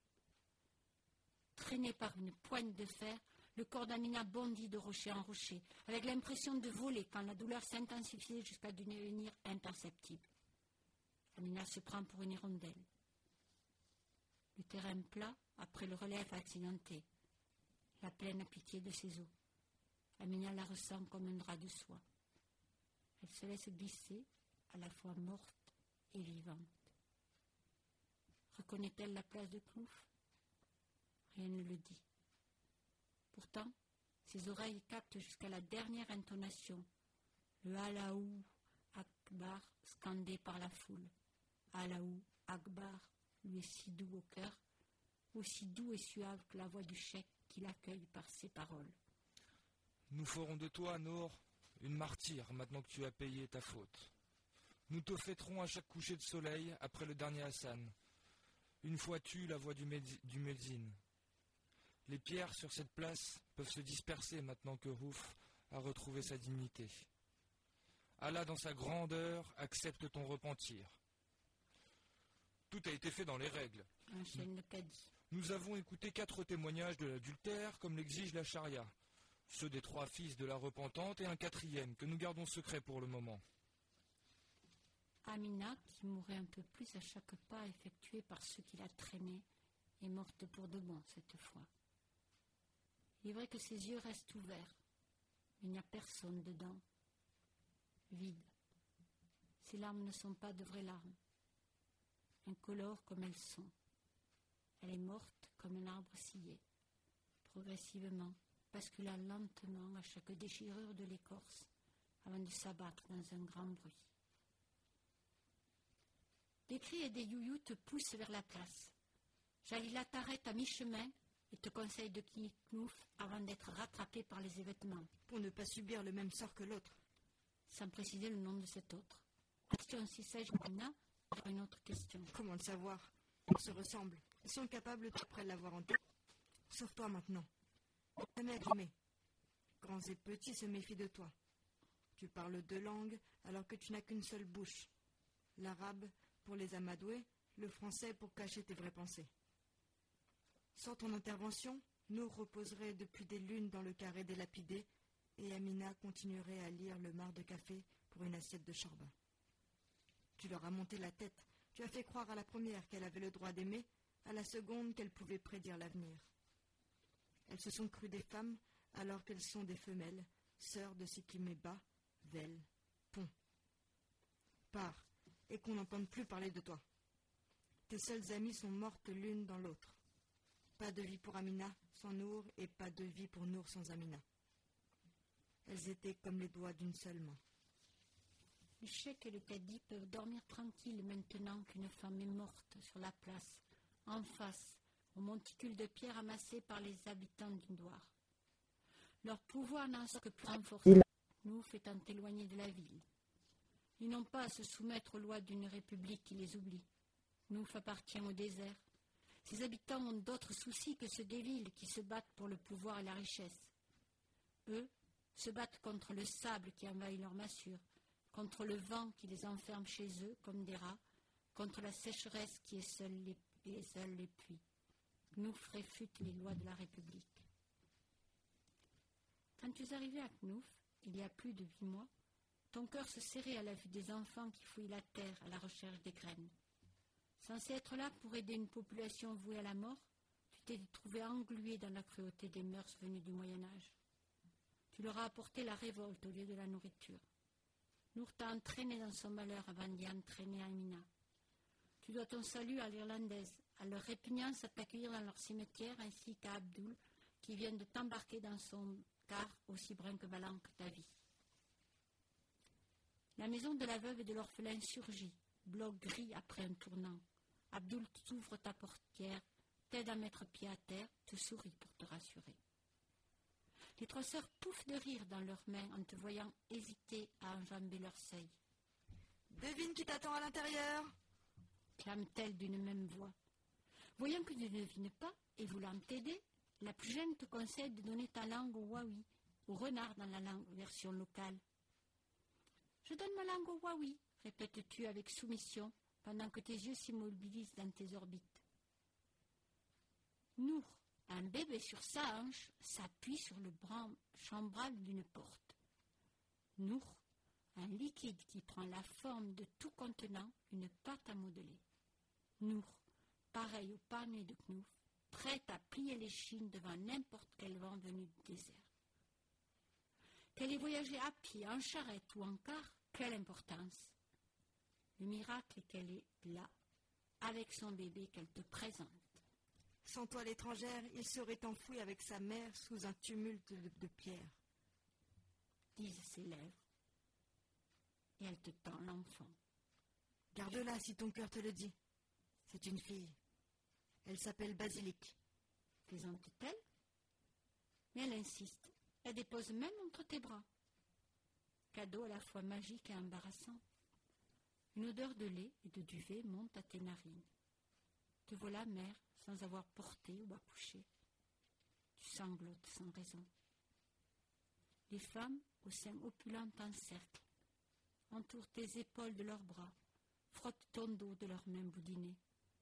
Traîné par une poigne de fer, le corps d'Amina bondit de rocher en rocher, avec l'impression de voler quand la douleur s'intensifie jusqu'à devenir imperceptible. Amina se prend pour une hirondelle. Le terrain plat, après le relief accidenté, la plaine a pitié de ses eaux. Amina la ressent comme un drap de soie. Elle se laisse glisser, à la fois morte et vivante. Reconnaît-elle la place de Klouf? Rien ne le dit. Pourtant, ses oreilles captent jusqu'à la dernière intonation, le Allahu Akbar scandé par la foule. Allahu Akbar lui est si doux au cœur, aussi doux et suave que la voix du cheikh qui l'accueille par ses paroles. Nous ferons de toi, Nour, une martyre maintenant que tu as payé ta faute. Nous te fêterons à chaque coucher de soleil après le dernier Hassan. Une fois tue la voix du Médine. Les pierres sur cette place peuvent se disperser maintenant que Rouf a retrouvé sa dignité. Allah, dans sa grandeur, accepte ton repentir. Tout a été fait dans les règles. Enchaîne le cadi. Nous avons écouté 4 témoignages de l'adultère, comme l'exige la charia. Ceux des 3 fils de la repentante et un 4e, que nous gardons secret pour le moment. Amina, qui mourait un peu plus à chaque pas effectué par ceux qui la traînaient, est morte pour de bon cette fois. Il est vrai que ses yeux restent ouverts, mais il n'y a personne dedans. Vide. Ses larmes ne sont pas de vraies larmes, incolores comme elles sont. Elle est morte comme un arbre scié, progressivement, basculant lentement à chaque déchirure de l'écorce, avant de s'abattre dans un grand bruit. Des cris et des youyous te poussent vers la place. Jalila t'arrête à mi-chemin et te conseille de quitter Knouf avant d'être rattrapé par les événements. Pour ne pas subir le même sort que l'autre. Sans préciser le nom de cet autre. Question si sage, Amina, une autre question. Comment le savoir? Ils se ressemblent. Ils sont capables, après l'avoir en tête. Sauve-toi maintenant. Jamais aimé. Grands et petits se méfient de toi. Tu parles 2 langues alors que tu n'as qu'une seule bouche. L'arabe pour les amadouer, le français pour cacher tes vraies pensées. Sans ton intervention, nous reposerait depuis des lunes dans le carré des lapidés et Amina continuerait à lire le marc de café pour une assiette de charbon. Tu leur as monté la tête, Tu as fait croire à la première qu'elle avait le droit d'aimer, à la seconde qu'elle pouvait prédire l'avenir. Elles se sont crues des femmes alors qu'elles sont des femelles, sœurs de ce qui met bas, Vel, Pont. Pars, et qu'on n'entende plus parler de toi. Tes seules amies sont mortes l'une dans l'autre. Pas de vie pour Amina sans Nour et pas de vie pour Nour sans Amina. Elles étaient comme les doigts d'une seule main. Le cheikh et le cadi peuvent dormir tranquilles maintenant qu'une femme est morte sur la place, en face, au monticule de pierre amassé par les habitants d'Indouar. Leur pouvoir n'en sort que plus renforcé, Nouf étant éloignés de la ville. Ils n'ont pas à se soumettre aux lois d'une république qui les oublie. Nouf appartient au désert. Ses habitants ont d'autres soucis que ceux des villes qui se battent pour le pouvoir et la richesse. Eux se battent contre le sable qui envahit leur massure, contre le vent qui les enferme chez eux comme des rats, contre la sécheresse qui essole les puits. Knouf réfute les lois de la République. Quand tu es arrivé à Knouf, il y a plus de 8 mois, ton cœur se serrait à la vue des enfants qui fouillent la terre à la recherche des graines. Censé être là pour aider une population vouée à la mort, tu t'es trouvé englué dans la cruauté des mœurs venues du Moyen-Âge. Tu leur as apporté la révolte au lieu de la nourriture. Nour t'a entraîné dans son malheur avant d'y entraîner Amina. Tu dois ton salut à l'Irlandaise, à leur répugnance à t'accueillir dans leur cimetière, ainsi qu'à Abdul, qui vient de t'embarquer dans son car aussi brinque-ballant que ta vie. La maison de la veuve et de l'orphelin surgit, bloc gris après un tournant. Abdul t'ouvre ta portière, t'aide à mettre pied à terre, te sourit pour te rassurer. Les 3 sœurs pouffent de rire dans leurs mains en te voyant hésiter à enjamber leur seuil. « Devine qui t'attend à l'intérieur !» clame-t-elle d'une même voix. Voyant que tu ne devines pas et voulant t'aider, la plus jeune te conseille de donner ta langue au Wawi, au renard dans la version locale. « Je donne ma langue au Wawi !» répètes-tu avec soumission pendant que tes yeux s'immobilisent dans tes orbites. Nour, un bébé sur sa hanche, s'appuie sur le chambral d'une porte. Nour, un liquide qui prend la forme de tout contenant une pâte à modeler. Nour, pareil au panier de Knouf, prête à plier l'échine devant n'importe quel vent venu du désert. Qu'elle ait voyagé à pied, en charrette ou en car, quelle importance. Le miracle est qu'elle est là, avec son bébé qu'elle te présente. Sans toi l'étrangère, il serait enfoui avec sa mère sous un tumulte de pierres. Disent ses lèvres, et elle te tend l'enfant. Garde-la si ton cœur te le dit. C'est une fille. Elle s'appelle Basilic. Plaisante-t-elle? Mais elle insiste. Elle dépose même entre tes bras. Cadeau à la fois magique et embarrassant. Une odeur de lait et de duvet monte à tes narines. Te voilà mère sans avoir porté ou accouché. Tu sanglotes sans raison. Les femmes au sein opulent t'encerclent, entourent tes épaules de leurs bras, frottent ton dos de leurs mains boudinées.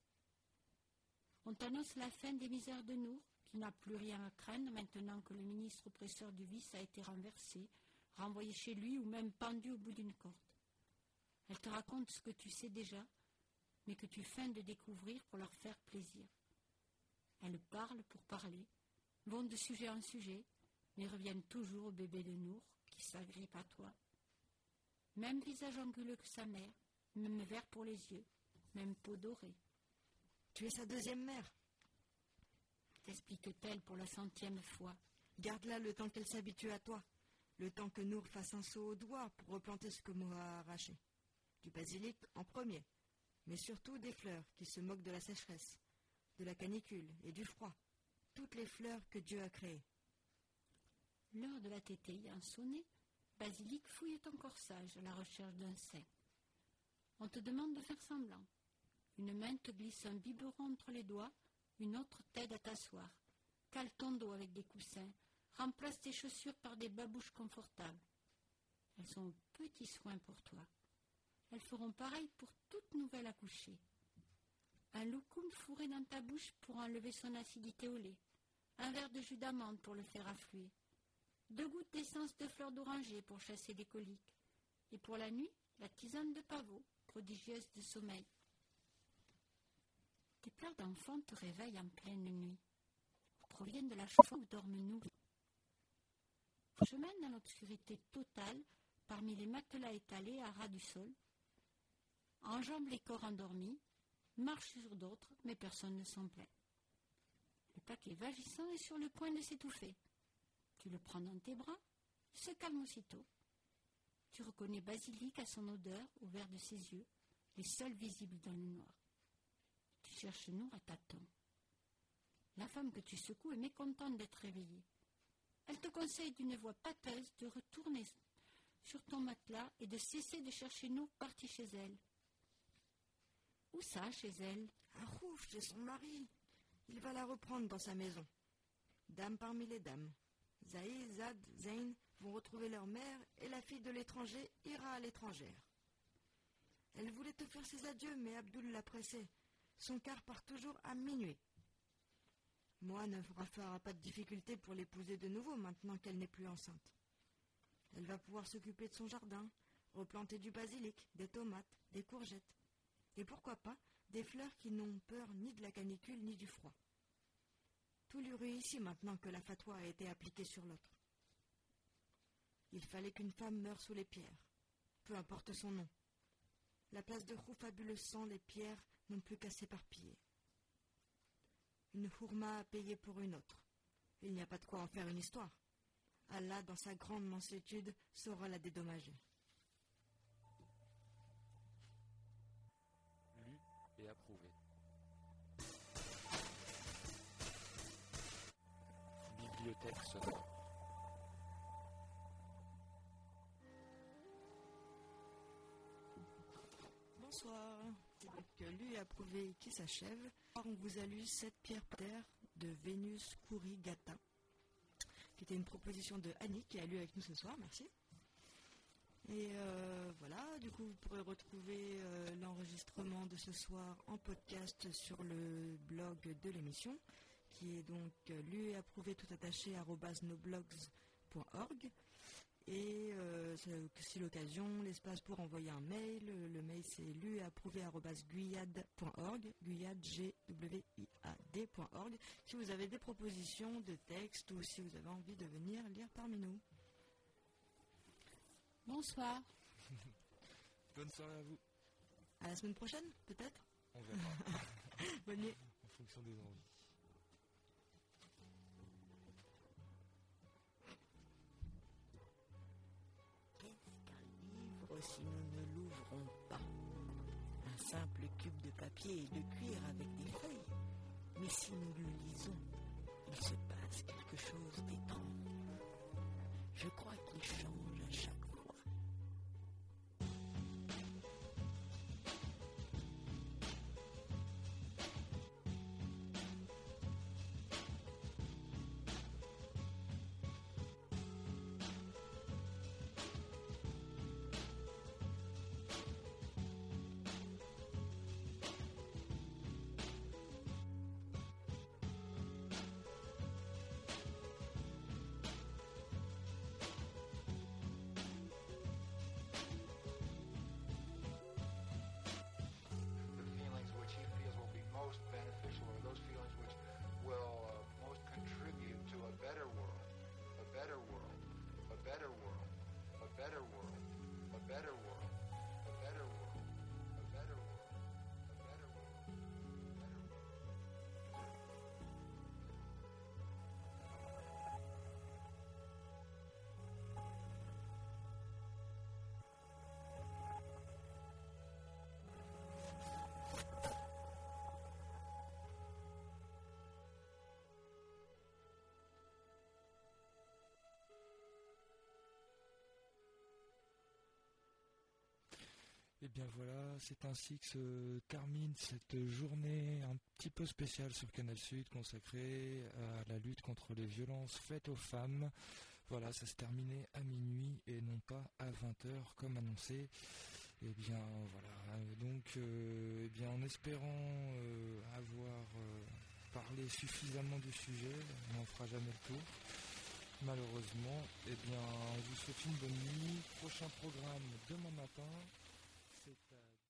On t'annonce la fin des misères de Nour, qui n'a plus rien à craindre maintenant que le ministre oppresseur du vice a été renversé, renvoyé chez lui ou même pendu au bout d'une corde. Elle te raconte ce que tu sais déjà, mais que tu feins de découvrir pour leur faire plaisir. Elles parlent pour parler, vont de sujet en sujet, mais reviennent toujours au bébé de Nour qui s'agrippe à toi. Même visage anguleux que sa mère, même vert pour les yeux, même peau dorée. Tu es sa deuxième mère, t'explique-t-elle pour la 100e fois. Garde-la le temps qu'elle s'habitue à toi, le temps que Nour fasse un saut au doigt pour replanter ce que Mo a arraché. Du basilic en premier, mais surtout des fleurs qui se moquent de la sécheresse, de la canicule et du froid, toutes les fleurs que Dieu a créées. L'heure de la tétée ayant sonné, Basilic fouille ton corsage à la recherche d'un sein. On te demande de faire semblant. Une main te glisse un biberon entre les doigts, une autre t'aide à t'asseoir. Cale ton dos avec des coussins, remplace tes chaussures par des babouches confortables. Elles sont petits soins pour toi. Elles feront pareil pour toute nouvelle accouchée. Un loukoum fourré dans ta bouche pour enlever son acidité au lait. Un verre de jus d'amande pour le faire affluer. 2 gouttes d'essence de fleurs d'oranger pour chasser les coliques. Et pour la nuit, la tisane de pavot, prodigieuse de sommeil. Des pleurs d'enfants te réveillent en pleine nuit. Ils proviennent de la chambre où dorment-nous. Chemin dans l'obscurité totale, parmi les matelas étalés à ras du sol, enjambe les corps endormis, marche sur d'autres, mais personne ne s'en plaint. Le paquet vagissant est sur le point de s'étouffer. Tu le prends dans tes bras, il se calme aussitôt. Tu reconnais Basilic à son odeur, au vert de ses yeux, les seuls visibles dans le noir. Tu cherches Nour à tâtons. La femme que tu secoues est mécontente d'être réveillée. Elle te conseille d'une voix pâteuse de retourner sur ton matelas et de cesser de chercher Nour partie chez elle. Où ça, chez elle? À Rouf, chez son mari. Il va la reprendre dans sa maison. Dame parmi les dames. Zaï, Zad, Zayn vont retrouver leur mère et la fille de l'étranger ira à l'étrangère. Elle voulait te faire ses adieux, mais Abdoul l'a pressée. Son car part toujours à minuit. Moi ne fera pas de difficulté pour l'épouser de nouveau maintenant qu'elle n'est plus enceinte. Elle va pouvoir s'occuper de son jardin, replanter du basilic, des tomates, des courgettes. Et pourquoi pas des fleurs qui n'ont peur ni de la canicule ni du froid. Tout lui réussit maintenant que la fatwa a été appliquée sur l'autre. Il fallait qu'une femme meure sous les pierres, peu importe son nom. La place de Rouf a bu le sang, les pierres n'ont plus qu'à s'éparpiller. Une hourma a payé pour une autre. Il n'y a pas de quoi en faire une histoire. Allah, dans sa grande mansuétude, saura la dédommager. Lu et approuvé. Bibliothèque sonore. Bonsoir. C'est donc Lu et approuvé qui s'achève. On vous a lu 7 pierres par terre de Vénus Kourigata, qui était une proposition de Annie qui a lu avec nous ce soir. Merci. Et voilà, du coup vous pourrez retrouver l'enregistrement de ce soir en podcast sur le blog de l'émission, qui est donc lu et approuvé tout attaché @noblogs.org. Et si l'occasion, l'espace pour envoyer un mail, le mail c'est lu-et-approuvé@guyad.org, guyad, G-W-I-A-D.org, si vous avez des propositions de texte ou si vous avez envie de venir lire parmi nous. Bonsoir. Bonne soirée à vous. À la semaine prochaine, peut-être. On verra. Bonne nuit. En fonction des envies. Qu'est-ce qu'un livre si nous ne l'ouvrons pas? Un simple cube de papier et de cuir avec des feuilles. Mais si nous le lisons, il se passe quelque chose d'étrange. Je crois qu'il change à chaque fois. Et bien voilà, c'est ainsi que se termine cette journée un petit peu spéciale sur Canal Sud consacrée à la lutte contre les violences faites aux femmes. Voilà, ça se terminait à minuit et non pas à 20h comme annoncé. Et bien voilà, donc en espérant avoir parlé suffisamment du sujet, on n'en fera jamais le tour. Malheureusement, on vous souhaite une bonne nuit. Prochain programme demain matin.